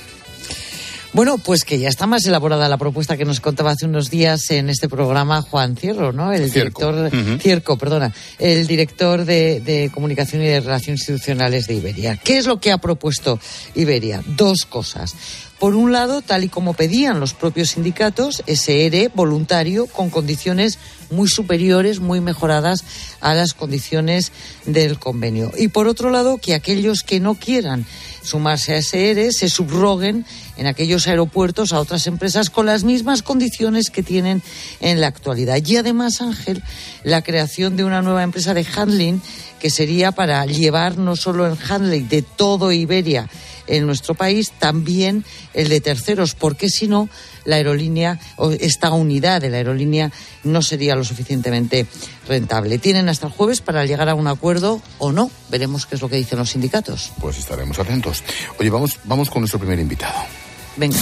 Bueno, pues que ya está más elaborada la propuesta que nos contaba hace unos días en este programa Juan Cierro, ¿no? El Cierco. director, uh-huh. Cierco, perdona, el director de, de Comunicación y de Relaciones Institucionales de Iberia. ¿Qué es lo que ha propuesto Iberia? Dos cosas. Por un lado, tal y como pedían los propios sindicatos, ese E R E voluntario con condiciones muy superiores, muy mejoradas a las condiciones del convenio. Y por otro lado, que aquellos que no quieran sumarse a ese E R E se subroguen en aquellos aeropuertos a otras empresas con las mismas condiciones que tienen en la actualidad. Y además, Ángel, la creación de una nueva empresa de handling que sería para llevar no solo el handling de todo Iberia en nuestro país, también el de terceros, porque si no, la aerolínea, o esta unidad de la aerolínea, no sería lo suficientemente rentable. Tienen hasta el jueves para llegar a un acuerdo o no. Veremos qué es lo que dicen los sindicatos. Pues estaremos atentos. Oye, vamos, vamos con nuestro primer invitado. Venga.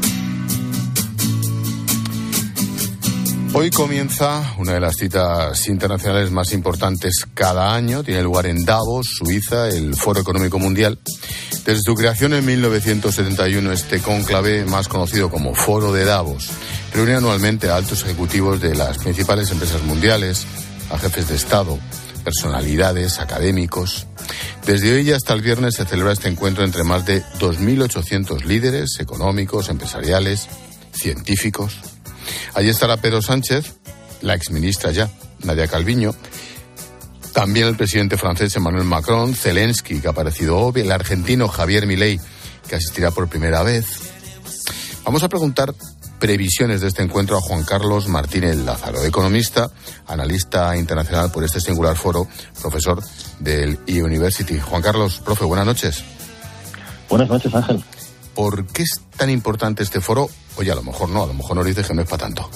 Hoy comienza una de las citas internacionales más importantes cada año. Tiene lugar en Davos, Suiza, el Foro Económico Mundial. Desde su creación en mil novecientos setenta y uno, este cónclave, más conocido como Foro de Davos, reúne anualmente a altos ejecutivos de las principales empresas mundiales, a jefes de Estado, personalidades, académicos. Desde hoy hasta el viernes se celebra este encuentro entre más de dos mil ochocientos líderes económicos, empresariales, científicos. Allí estará Pedro Sánchez, la exministra ya, Nadia Calviño, también el presidente francés Emmanuel Macron, Zelensky, que ha aparecido hoy, el argentino Javier Milei, que asistirá por primera vez. Vamos a preguntar previsiones de este encuentro a Juan Carlos Martínez Lázaro, economista, analista internacional por este singular foro, profesor del eUniversity. Juan Carlos, profe, buenas noches. Buenas noches, Ángel. ¿Por qué es tan importante este foro? Oye, a lo mejor no, a lo mejor nos dice que no es para tanto.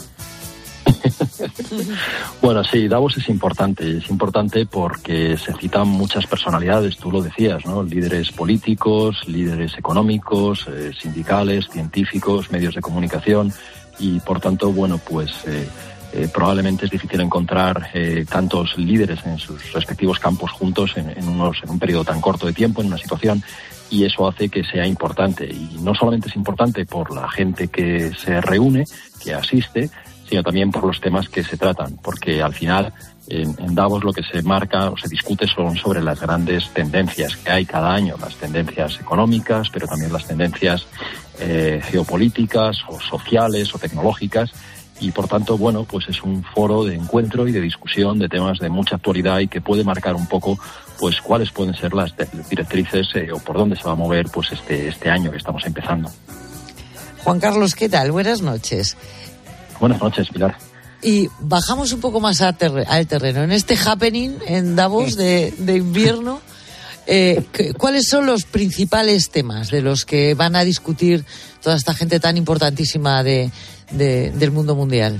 Bueno, sí, Davos es importante. Es importante porque se citan muchas personalidades, tú lo decías, ¿no? Líderes políticos, líderes económicos, eh, sindicales, científicos, medios de comunicación y, por tanto, bueno, pues eh, eh, probablemente es difícil encontrar eh, tantos líderes en sus respectivos campos juntos en, en, unos, en un periodo tan corto de tiempo, en una situación, y eso hace que sea importante. Y no solamente es importante por la gente que se reúne, que asiste, sino también por los temas que se tratan, porque al final en, en Davos lo que se marca o se discute son sobre las grandes tendencias que hay cada año, las tendencias económicas, pero también las tendencias eh, geopolíticas o sociales o tecnológicas, y por tanto, bueno, pues es un foro de encuentro y de discusión de temas de mucha actualidad y que puede marcar un poco pues cuáles pueden ser las directrices eh, o por dónde se va a mover pues este, este año que estamos empezando. Juan Carlos, ¿qué tal? Buenas noches. Buenas noches, Pilar. Y bajamos un poco más a ter- al terreno. En este happening en Davos de, de invierno, eh, ¿cuáles son los principales temas de los que van a discutir toda esta gente tan importantísima de, de, del mundo mundial?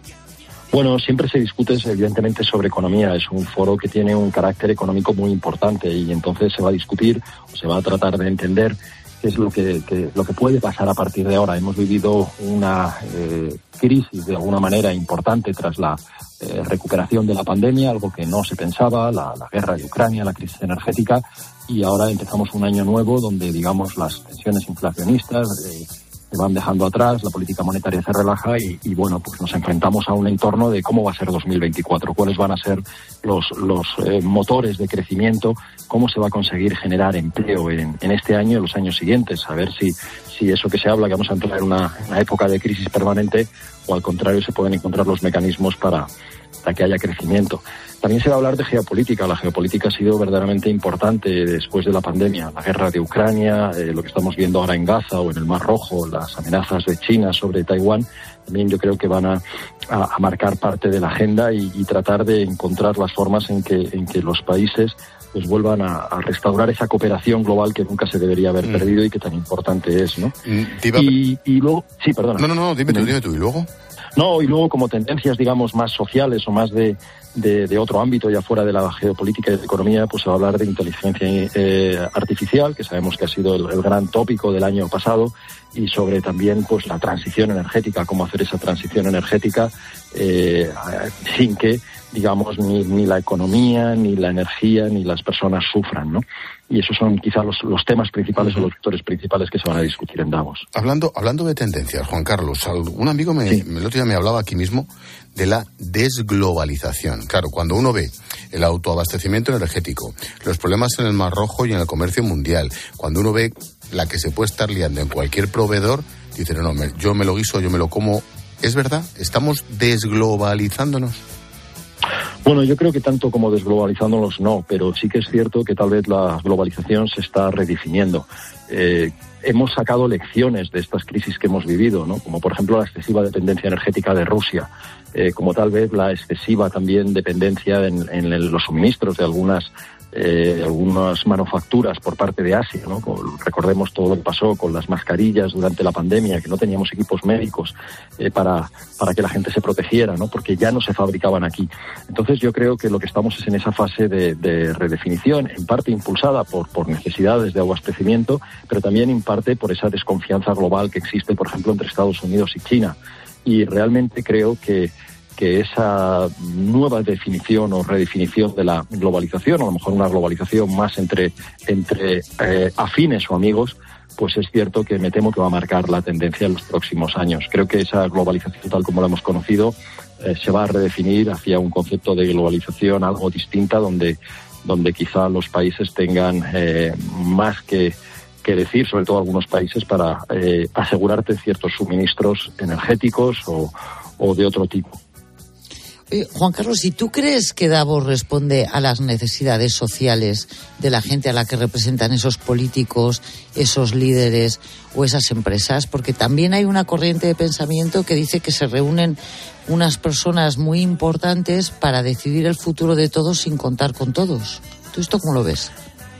Bueno, siempre se discute evidentemente sobre economía. Es un foro que tiene un carácter económico muy importante y entonces se va a discutir o se va a tratar de entender qué es lo que, que, lo que puede pasar a partir de ahora. Hemos vivido una eh, crisis de alguna manera importante tras la eh, recuperación de la pandemia, algo que no se pensaba, la, la guerra de Ucrania, la crisis energética, y ahora empezamos un año nuevo donde, digamos, las tensiones inflacionistas eh, se van dejando atrás, la política monetaria se relaja y, y, bueno, pues nos enfrentamos a un entorno de cómo va a ser dos mil veinticuatro, cuáles van a ser los, los eh, motores de crecimiento, cómo se va a conseguir generar empleo en, en este año y en los años siguientes, a ver si, si eso que se habla, que vamos a entrar en una, una época de crisis permanente, o al contrario se pueden encontrar los mecanismos para, para que haya crecimiento. También se va a hablar de geopolítica. La geopolítica ha sido verdaderamente importante después de la pandemia. La guerra de Ucrania, eh, lo que estamos viendo ahora en Gaza o en el Mar Rojo, las amenazas de China sobre Taiwán, también yo creo que van a, a, a marcar parte de la agenda y, y tratar de encontrar las formas en que, en que los países pues vuelvan a, a restaurar esa cooperación global que nunca se debería haber mm. perdido y que tan importante es, ¿no? Mm, y, y luego... Sí, perdona. No, no, no, dime tú, dime tú. ¿Y luego? No, y luego como tendencias, digamos, más sociales o más de, de, de otro ámbito ya fuera de la geopolítica y de la economía, pues se va a hablar de inteligencia eh, artificial, que sabemos que ha sido el, el gran tópico del año pasado, y sobre también pues la transición energética, cómo hacer esa transición energética eh, sin que, digamos, ni, ni la economía, ni la energía, ni las personas sufran, ¿no? Y esos son quizá los, los temas principales uh-huh. o los sectores principales que se van a discutir en Davos. Hablando, hablando de tendencias, Juan Carlos, un amigo me, sí. el otro día me hablaba aquí mismo de la desglobalización. Claro, cuando uno ve el autoabastecimiento energético, los problemas en el Mar Rojo y en el comercio mundial, cuando uno ve la que se puede estar liando en cualquier proveedor, dice, no, no, me, yo me lo guiso, yo me lo como. ¿Es verdad? ¿Estamos desglobalizándonos? Bueno, yo creo que tanto como desglobalizándonos no, pero sí que es cierto que tal vez la globalización se está redefiniendo. Eh, hemos sacado lecciones de estas crisis que hemos vivido, ¿no? Como por ejemplo la excesiva dependencia energética de Rusia, eh, como tal vez la excesiva también dependencia en, en los suministros de algunas Eh, algunas manufacturas por parte de Asia, ¿no? Recordemos todo lo que pasó con las mascarillas durante la pandemia, que no teníamos equipos médicos eh, para, para que la gente se protegiera, ¿no? Porque ya no se fabricaban aquí. Entonces yo creo que lo que estamos es en esa fase de, de redefinición, en parte impulsada por, por necesidades de abastecimiento, pero también en parte por esa desconfianza global que existe, por ejemplo, entre Estados Unidos y China. Y realmente creo que que esa nueva definición o redefinición de la globalización, a lo mejor una globalización más entre, entre eh, afines o amigos, pues es cierto que me temo que va a marcar la tendencia en los próximos años. Creo que esa globalización tal como la hemos conocido eh, se va a redefinir hacia un concepto de globalización algo distinta, donde, donde quizá los países tengan eh, más que que decir, sobre todo algunos países, para eh, asegurarte ciertos suministros energéticos o, o de otro tipo. Eh, Juan Carlos, ¿y tú crees que Davos responde a las necesidades sociales de la gente a la que representan esos políticos, esos líderes o esas empresas? Porque también hay una corriente de pensamiento que dice que se reúnen unas personas muy importantes para decidir el futuro de todos sin contar con todos. ¿Tú esto cómo lo ves?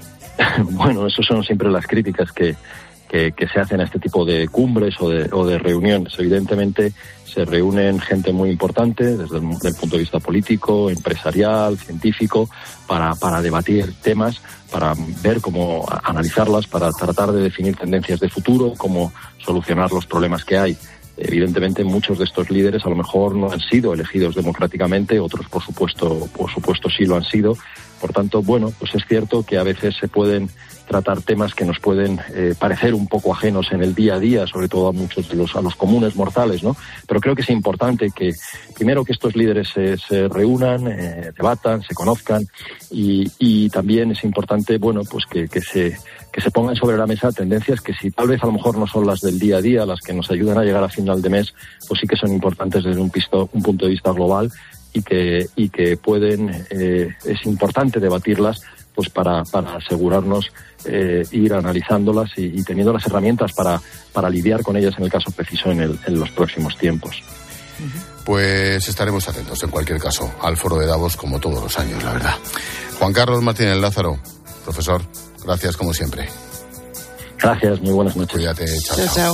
Bueno, esas son siempre las críticas que, que, que se hacen a este tipo de cumbres o de, o de reuniones. Evidentemente se reúnen gente muy importante desde el, desde el punto de vista político, empresarial, científico, para, para debatir temas, para ver cómo analizarlas, para tratar de definir tendencias de futuro, cómo solucionar los problemas que hay. Evidentemente muchos de estos líderes a lo mejor no han sido elegidos democráticamente, otros por supuesto, por supuesto sí lo han sido. Por tanto, bueno, pues es cierto que a veces se pueden tratar temas que nos pueden eh, parecer un poco ajenos en el día a día, sobre todo a muchos de los, a los comunes mortales, ¿no? Pero creo que es importante que, primero, que estos líderes se, se reúnan, eh, debatan, se conozcan y, y también es importante, bueno, pues que, que se, que se pongan sobre la mesa tendencias que si tal vez a lo mejor no son las del día a día, las que nos ayudan a llegar a final de mes, pues sí que son importantes desde un, pisto, un punto de vista global y que, y que pueden, eh, es importante debatirlas pues para, para asegurarnos eh, ir analizándolas y, y teniendo las herramientas para, para lidiar con ellas en el caso preciso en, el, en los próximos tiempos. Pues estaremos atentos, en cualquier caso, al foro de Davos, como todos los años, la verdad. Juan Carlos Martínez Lázaro, profesor, gracias como siempre. Gracias, muy buenas noches. Cuídate, chao, Chao, chao.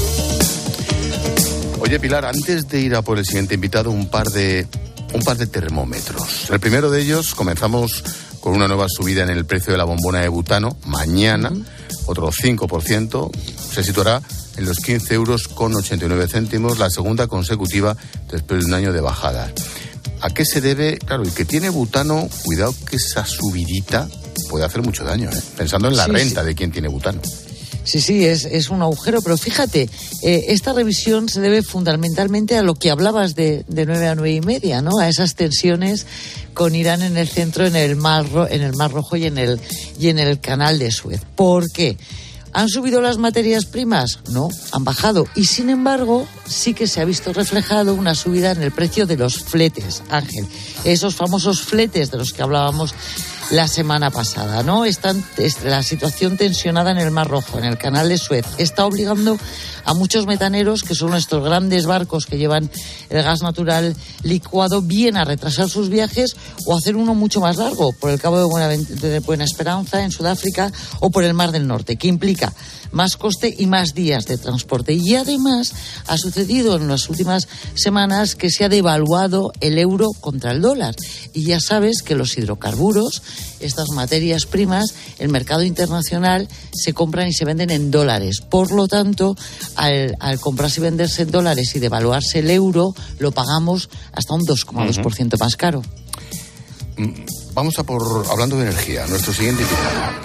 Oye, Pilar, antes de ir a por el siguiente invitado, un par de un par de termómetros. El primero de ellos, comenzamos con una nueva subida en el precio de la bombona de butano. Mañana, uh-huh. otro cinco por ciento, se situará en los quince euros con ochenta y nueve céntimos, la segunda consecutiva después de un año de bajadas. ¿A qué se debe? Claro, el que tiene butano, cuidado que esa subidita puede hacer mucho daño, ¿eh? Pensando en la sí, renta sí. de quien tiene butano. Sí, sí, es, es un agujero, pero fíjate, eh, esta revisión se debe fundamentalmente a lo que hablabas de, de nueve a nueve y media, ¿no? A esas tensiones con Irán en el centro, en el Mar, en el Mar Rojo y en el, y en el Canal de Suez. ¿Por qué? ¿Han subido las materias primas? No, han bajado. Y sin embargo, sí que se ha visto reflejado una subida en el precio de los fletes, Ángel. Esos famosos fletes de los que hablábamos la semana pasada, ¿no? Están, la situación tensionada en el Mar Rojo, en el Canal de Suez, está obligando a muchos metaneros, que son estos grandes barcos que llevan el gas natural licuado, bien a retrasar sus viajes o hacer uno mucho más largo, por el Cabo de Buena, de Buena Esperanza, en Sudáfrica, o por el Mar del Norte, que implica más coste y más días de transporte. Y además ha sucedido en las últimas semanas que se ha devaluado el euro contra el dólar. Y ya sabes que los hidrocarburos, estas materias primas, el mercado internacional se compran y se venden en dólares. Por lo tanto, al, al comprarse y venderse en dólares y devaluarse el euro, lo pagamos hasta un dos coma dos por ciento uh-huh. más caro. Vamos a por, hablando de energía, nuestro siguiente invitado.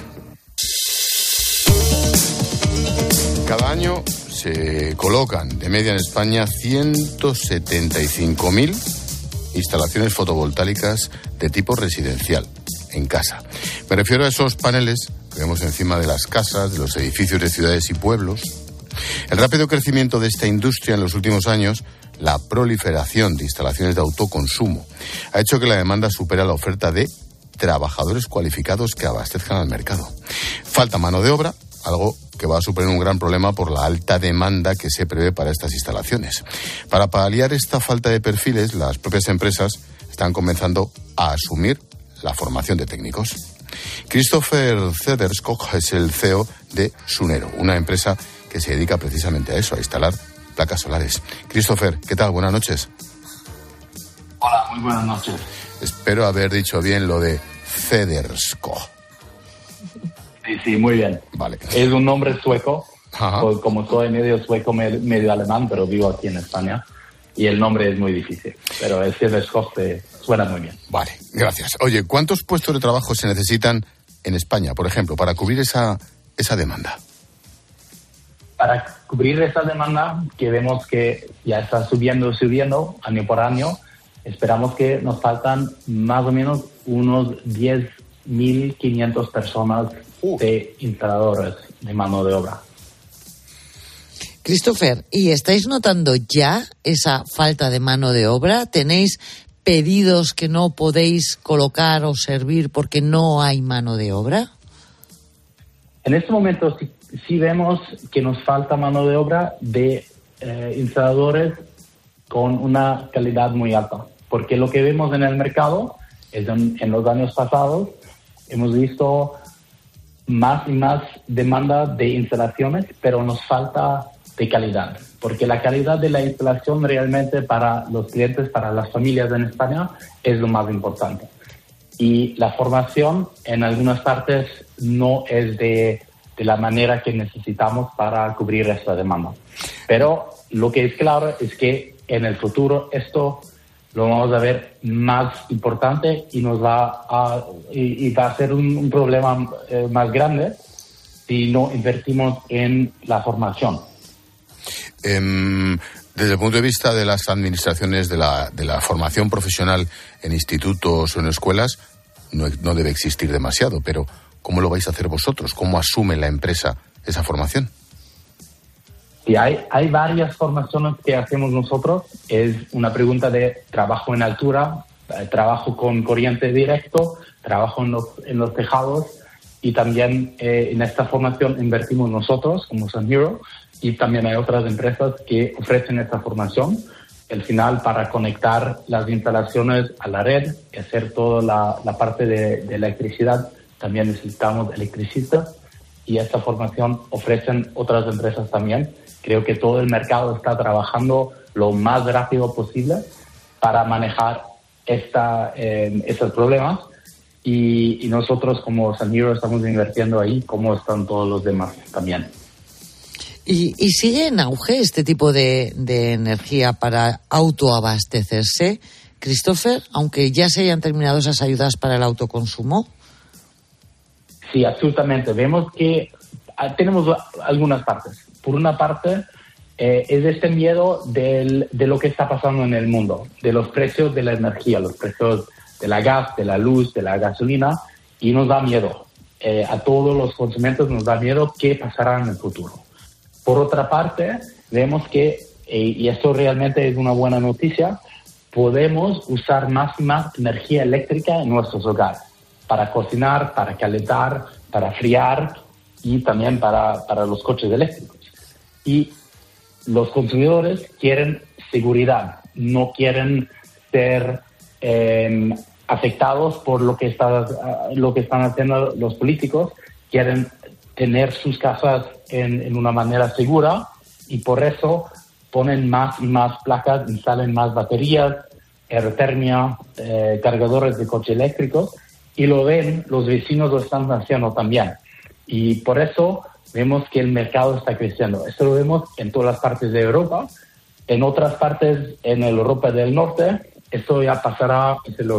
Cada año se colocan de media en España ciento setenta y cinco mil instalaciones fotovoltaicas de tipo residencial en casa. Me refiero a esos paneles que vemos encima de las casas, de los edificios de ciudades y pueblos. El rápido crecimiento de esta industria en los últimos años, la proliferación de instalaciones de autoconsumo, ha hecho que la demanda supere la oferta de trabajadores cualificados que abastezcan al mercado. Falta mano de obra, algo que va a suponer un gran problema por la alta demanda que se prevé para estas instalaciones. Para paliar esta falta de perfiles, las propias empresas están comenzando a asumir la formación de técnicos. Christopher Cederskog es el C E O de Sunero, una empresa que se dedica precisamente a eso, a instalar placas solares. Christopher, ¿qué tal? Buenas noches. Hola, muy buenas noches. Espero haber dicho bien lo de Cederskog. Sí, sí, muy bien. Vale. Es un nombre sueco. Pues como soy medio sueco, medio alemán, pero vivo aquí en España. Y el nombre es muy difícil. Pero el Cederskog suena muy bien. Vale, gracias. Oye, ¿cuántos puestos de trabajo se necesitan en España, por ejemplo, para cubrir esa, esa demanda? Para cubrir esa demanda, que vemos que ya está subiendo, subiendo año por año, esperamos que nos faltan más o menos unos diez mil quinientas personas uh. de instaladores de mano de obra. Christopher, ¿y estáis notando ya esa falta de mano de obra? ¿Tenéis pedidos que no podéis colocar o servir porque no hay mano de obra? En este momento sí, sí vemos que nos falta mano de obra de eh, instaladores con una calidad muy alta, porque lo que vemos en el mercado es en, en los años pasados hemos visto más y más demanda de instalaciones, pero nos falta de calidad, porque la calidad de la instalación realmente para los clientes, para las familias en España, es lo más importante. Y la formación en algunas partes no es de, de la manera que necesitamos para cubrir esta demanda. Pero lo que es claro es que en el futuro esto lo vamos a ver más importante y nos va a, y, y va a ser un, un problema eh, más grande si no invertimos en la formación. Um, desde el punto de vista de las administraciones de la, de la formación profesional en institutos o en escuelas, no, no debe existir demasiado, pero ¿cómo lo vais a hacer vosotros? ¿Cómo asume la empresa esa formación? Sí, hay, hay varias formaciones que hacemos nosotros. Es una pregunta de trabajo en altura, Eh, trabajo con corriente directo, trabajo en los, en los tejados y también eh, en esta formación invertimos nosotros como SunHero y también hay otras empresas que ofrecen esta formación. Al final, para conectar las instalaciones a la red y hacer toda la, la parte de, de electricidad, también necesitamos electricistas y esta formación ofrecen otras empresas también. Creo que todo el mercado está trabajando lo más rápido posible para manejar esta, eh, estos problemas y, y nosotros como SunHero estamos invirtiendo ahí, como están todos los demás también. Y, y sigue en auge este tipo de, de energía para autoabastecerse, Christopher, aunque ya se hayan terminado esas ayudas para el autoconsumo. Sí, absolutamente. Vemos que tenemos algunas partes. Por una parte, eh, es este miedo del, de lo que está pasando en el mundo, de los precios de la energía, los precios de la gas, de la luz, de la gasolina, y nos da miedo. Eh, a todos los consumidores nos da miedo qué pasará en el futuro. Por otra parte, vemos que, eh, y esto realmente es una buena noticia, podemos usar más y más energía eléctrica en nuestros hogares, para cocinar, para calentar, para friar y también para, para los coches eléctricos. Y los consumidores quieren seguridad, no quieren ser eh, afectados por lo que, está, lo que están haciendo los políticos, quieren tener sus casas en, en una manera segura y por eso ponen más y más placas, instalan más baterías, aerotermia, eh, cargadores de coches eléctricos y lo ven, los vecinos lo están haciendo también. Y por eso vemos que el mercado está creciendo. Esto lo vemos en todas las partes de Europa. En otras partes, en el Europa del Norte, esto ya pasará,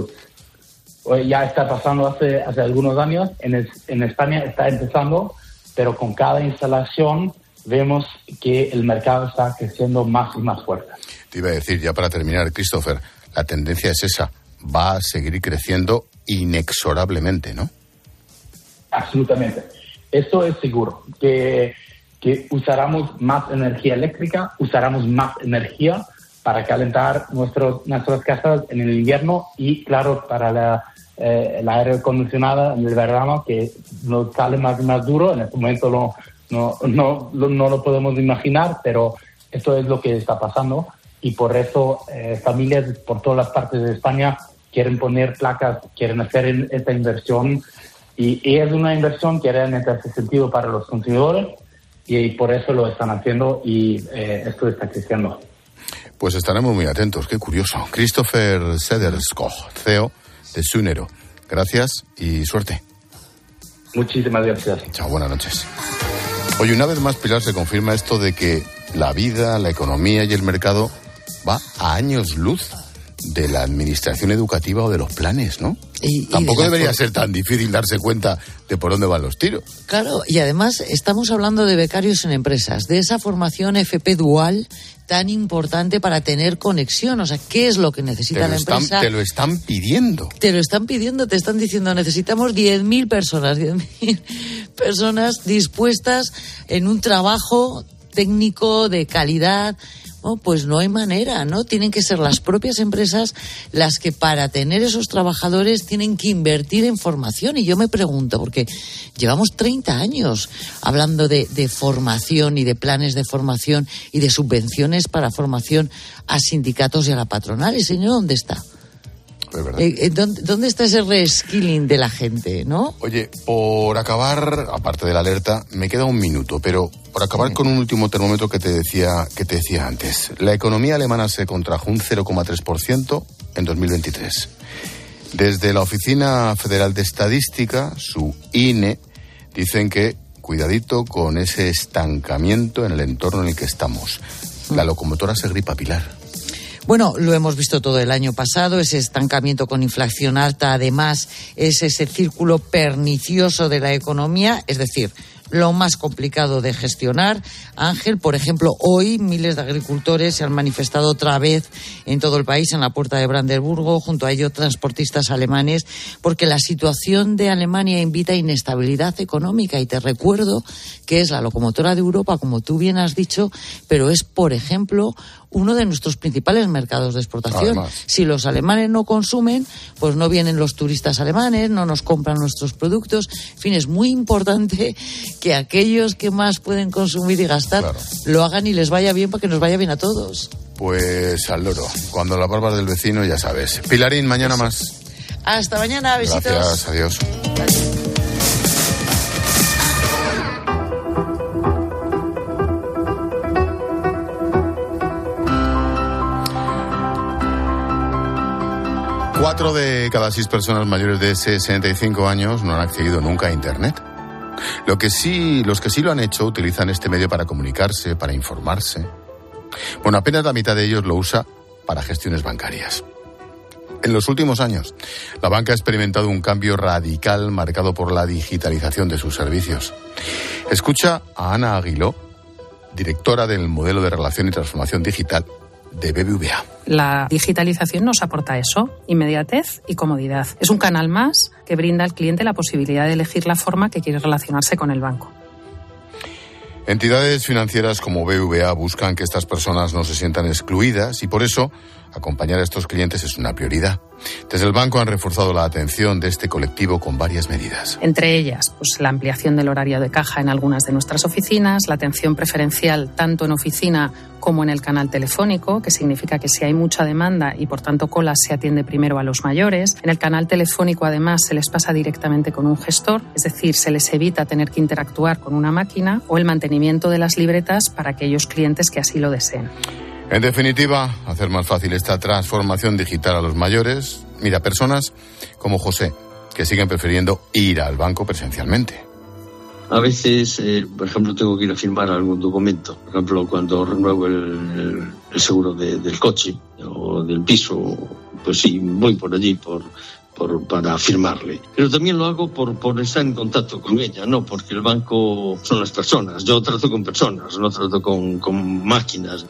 ya está pasando hace, hace algunos años. En, el, en España está empezando, pero con cada instalación vemos que el mercado está creciendo más y más fuerte. Te iba a decir, ya para terminar, Christopher, la tendencia es esa, va a seguir creciendo inexorablemente, ¿no? Absolutamente. Esto es seguro, que, que usaremos más energía eléctrica, usaremos más energía para calentar nuestros, nuestras casas en el invierno y, claro, para la, eh, el aire acondicionado en el verano, que nos sale más y más duro. En este momento no, no, no, no lo podemos imaginar, pero esto es lo que está pasando y por eso eh, familias por todas las partes de España quieren poner placas, quieren hacer esta inversión. Y, y es una inversión que realmente hace sentido para los consumidores y, y por eso lo están haciendo y eh, esto está creciendo. Pues estaremos muy atentos, qué curioso. Christopher Sederskog, C E O de SunHero. Gracias y suerte. Muchísimas gracias. Chao, buenas noches. Oye, una vez más, Pilar, se confirma esto de que la vida, la economía y el mercado va a años luz de la administración educativa o de los planes, ¿no? Y, Tampoco y de debería for... ser tan difícil darse cuenta de por dónde van los tiros. Claro, y además estamos hablando de becarios en empresas, de esa formación F P dual tan importante para tener conexión. O sea, ¿qué es lo que necesita la están, empresa? Te lo están pidiendo. Te lo están pidiendo, te están diciendo, necesitamos diez mil personas, diez mil personas dispuestas en un trabajo técnico de calidad. Oh, pues no hay manera, ¿no? Tienen que ser las propias empresas las que para tener esos trabajadores tienen que invertir en formación. Y yo me pregunto, porque llevamos treinta años hablando de, de formación y de planes de formación y de subvenciones para formación a sindicatos y a la patronal. ¿Ese señor dónde está? Eh, ¿dónde, ¿Dónde está ese reskilling de la gente, no? Oye, por acabar, aparte de la alerta, me queda un minuto, pero por acabar sí. con un último termómetro que te decía que te decía antes. La economía alemana se contrajo un cero coma tres por ciento en dos mil veintitrés. Desde la Oficina Federal de Estadística, su I N E, dicen que cuidadito con ese estancamiento en el entorno en el que estamos. La locomotora se gripa, Pilar. Bueno, lo hemos visto todo el año pasado, ese estancamiento con inflación alta, además es ese círculo pernicioso de la economía, es decir, lo más complicado de gestionar. Ángel, por ejemplo, hoy miles de agricultores se han manifestado otra vez en todo el país, en la puerta de Brandenburgo, junto a ello transportistas alemanes, porque la situación de Alemania invita a inestabilidad económica. Y te recuerdo que es la locomotora de Europa, como tú bien has dicho, pero es, por ejemplo, uno de nuestros principales mercados de exportación. Además. Si los alemanes no consumen, pues no vienen los turistas alemanes, no nos compran nuestros productos. En fin, es muy importante que aquellos que más pueden consumir y gastar claro. lo hagan y les vaya bien para que nos vaya bien a todos. Pues al loro. Cuando la barba del vecino, ya sabes. Pilarín, mañana más. Hasta mañana, besitos. Gracias, adiós. Gracias. Cuatro de cada seis personas mayores de sesenta y cinco años no han accedido nunca a Internet. Lo que sí, los que sí lo han hecho utilizan este medio para comunicarse, para informarse. Bueno, apenas la mitad de ellos lo usa para gestiones bancarias. En los últimos años, la banca ha experimentado un cambio radical marcado por la digitalización de sus servicios. Escucha a Ana Aguiló, directora del modelo de relación y transformación digital de B B V A. La digitalización nos aporta eso, inmediatez y comodidad. Es un canal más que brinda al cliente la posibilidad de elegir la forma que quiere relacionarse con el banco. Entidades financieras como B B V A buscan que estas personas no se sientan excluidas y por eso acompañar a estos clientes es una prioridad. Desde el banco han reforzado la atención de este colectivo con varias medidas. Entre ellas, pues la ampliación del horario de caja en algunas de nuestras oficinas, la atención preferencial tanto en oficina como en el canal telefónico, que significa que si hay mucha demanda y por tanto cola se atiende primero a los mayores. En el canal telefónico además se les pasa directamente con un gestor, es decir, se les evita tener que interactuar con una máquina, o el mantenimiento de las libretas para aquellos clientes que así lo deseen. En definitiva, hacer más fácil esta transformación digital a los mayores. Mira, personas como José, que siguen prefiriendo ir al banco presencialmente. A veces, eh, por ejemplo, tengo que ir a firmar algún documento. Por ejemplo, cuando renuevo el, el, el seguro de, del coche o del piso, pues sí, voy por allí por, por, para firmarle. Pero también lo hago por, por estar en contacto con ella, no porque el banco son las personas. Yo trato con personas, no trato con, con máquinas.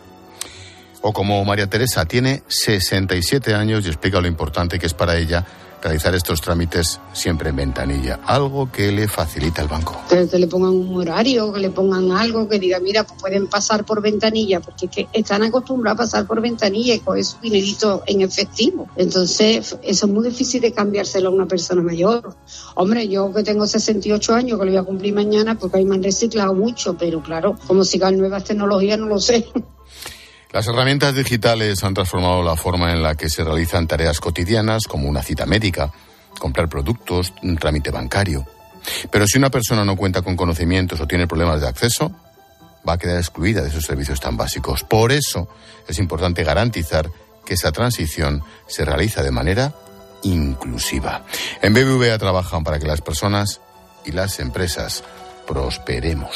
O como María Teresa, tiene sesenta y siete años y explica lo importante que es para ella realizar estos trámites siempre en ventanilla, algo que le facilita el banco. Que, que le pongan un horario, que le pongan algo, que diga, mira, pues pueden pasar por ventanilla, porque es que están acostumbrados a pasar por ventanilla y coger su dinerito en efectivo. Entonces, eso es muy difícil de cambiárselo a una persona mayor. Hombre, yo que tengo sesenta y ocho años, que lo voy a cumplir mañana, porque ahí me han reciclado mucho, pero claro, como sigan nuevas tecnologías, no lo sé. Las herramientas digitales han transformado la forma en la que se realizan tareas cotidianas, como una cita médica, comprar productos, un trámite bancario. Pero si una persona no cuenta con conocimientos o tiene problemas de acceso, va a quedar excluida de esos servicios tan básicos. Por eso es importante garantizar que esa transición se realiza de manera inclusiva. En B B V A trabajan para que las personas y las empresas prosperemos.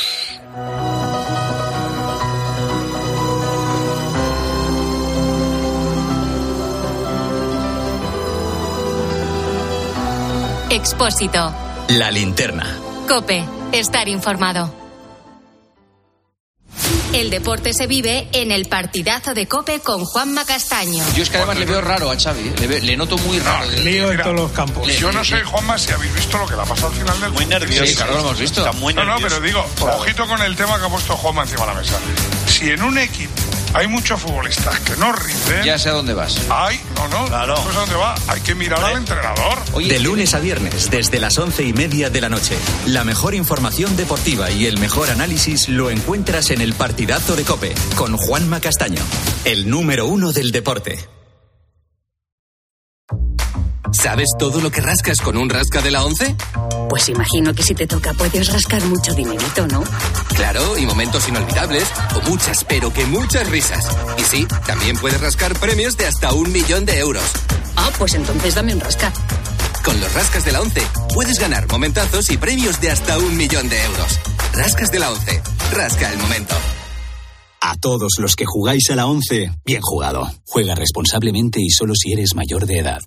Expósito. La linterna. COPE. Estar informado. El deporte se vive en el partidazo de COPE con Juanma Castaño. Yo es que además le veo raro a Xavi, le, ve, le noto muy raro. No, lío en todos los campos. Le, Yo no le, sé, le... Juanma, si habéis visto lo que le ha pasado al final del... Muy nervioso. Sí, claro, lo hemos visto. Está muy nervioso. No, no, pero digo, claro. Ojito con el tema que ha puesto Juanma encima de la mesa. Si en un equipo hay muchos futbolistas que no rinden... Ya sé a dónde vas. Ay, no, no, claro. Pues a dónde va. Hay que mirar al entrenador. Oye, de lunes a viernes, desde las once y media de la noche. La mejor información deportiva y el mejor análisis lo encuentras en el partidazo de COPE, con Juanma Castaño, el número uno del deporte. ¿Sabes todo lo que rascas con un rasca de la once? Pues imagino que si te toca puedes rascar mucho dinerito, ¿no? Claro, y momentos inolvidables, o muchas, pero que muchas risas. Y sí, también puedes rascar premios de hasta un millón de euros. Ah, pues entonces dame un rasca. Con los rascas de la once puedes ganar momentazos y premios de hasta un millón de euros. Rascas de la once, rasca el momento. A todos los que jugáis a la once, bien jugado. Juega responsablemente y solo si eres mayor de edad.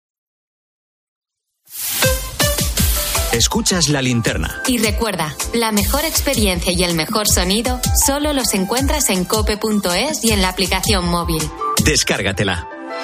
Escuchas La Linterna. Y recuerda, la mejor experiencia y el mejor sonido solo los encuentras en cope punto es y en la aplicación móvil. Descárgatela.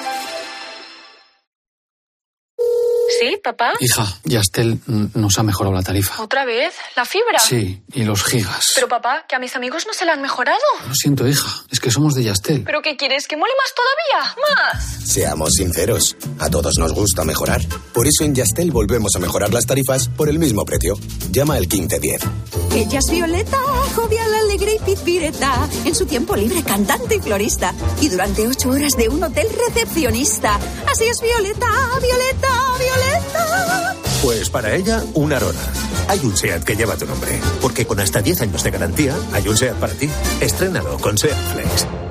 ¿Sí, papá? Hija, Yastel nos ha mejorado la tarifa. ¿Otra vez? ¿La fibra? Sí, y los gigas. Pero papá, que a mis amigos no se la han mejorado. Lo siento, hija. Es Es que somos de Yastel. ¿Pero qué quieres? ¿Que mole más todavía? ¡Más! Seamos sinceros, a todos nos gusta mejorar. Por eso en Yastel volvemos a mejorar las tarifas por el mismo precio. Llama al quince diez. Ella es Violeta, jovial, alegre y pizpireta. En su tiempo libre, cantante y florista. Y durante ocho horas de un hotel recepcionista. Así es Violeta, Violeta, Violeta. Pues para ella, un Arona. Hay un SEAT que lleva tu nombre. Porque con hasta diez años de garantía, hay un SEAT para ti. Estrénalo con SEAT Flex.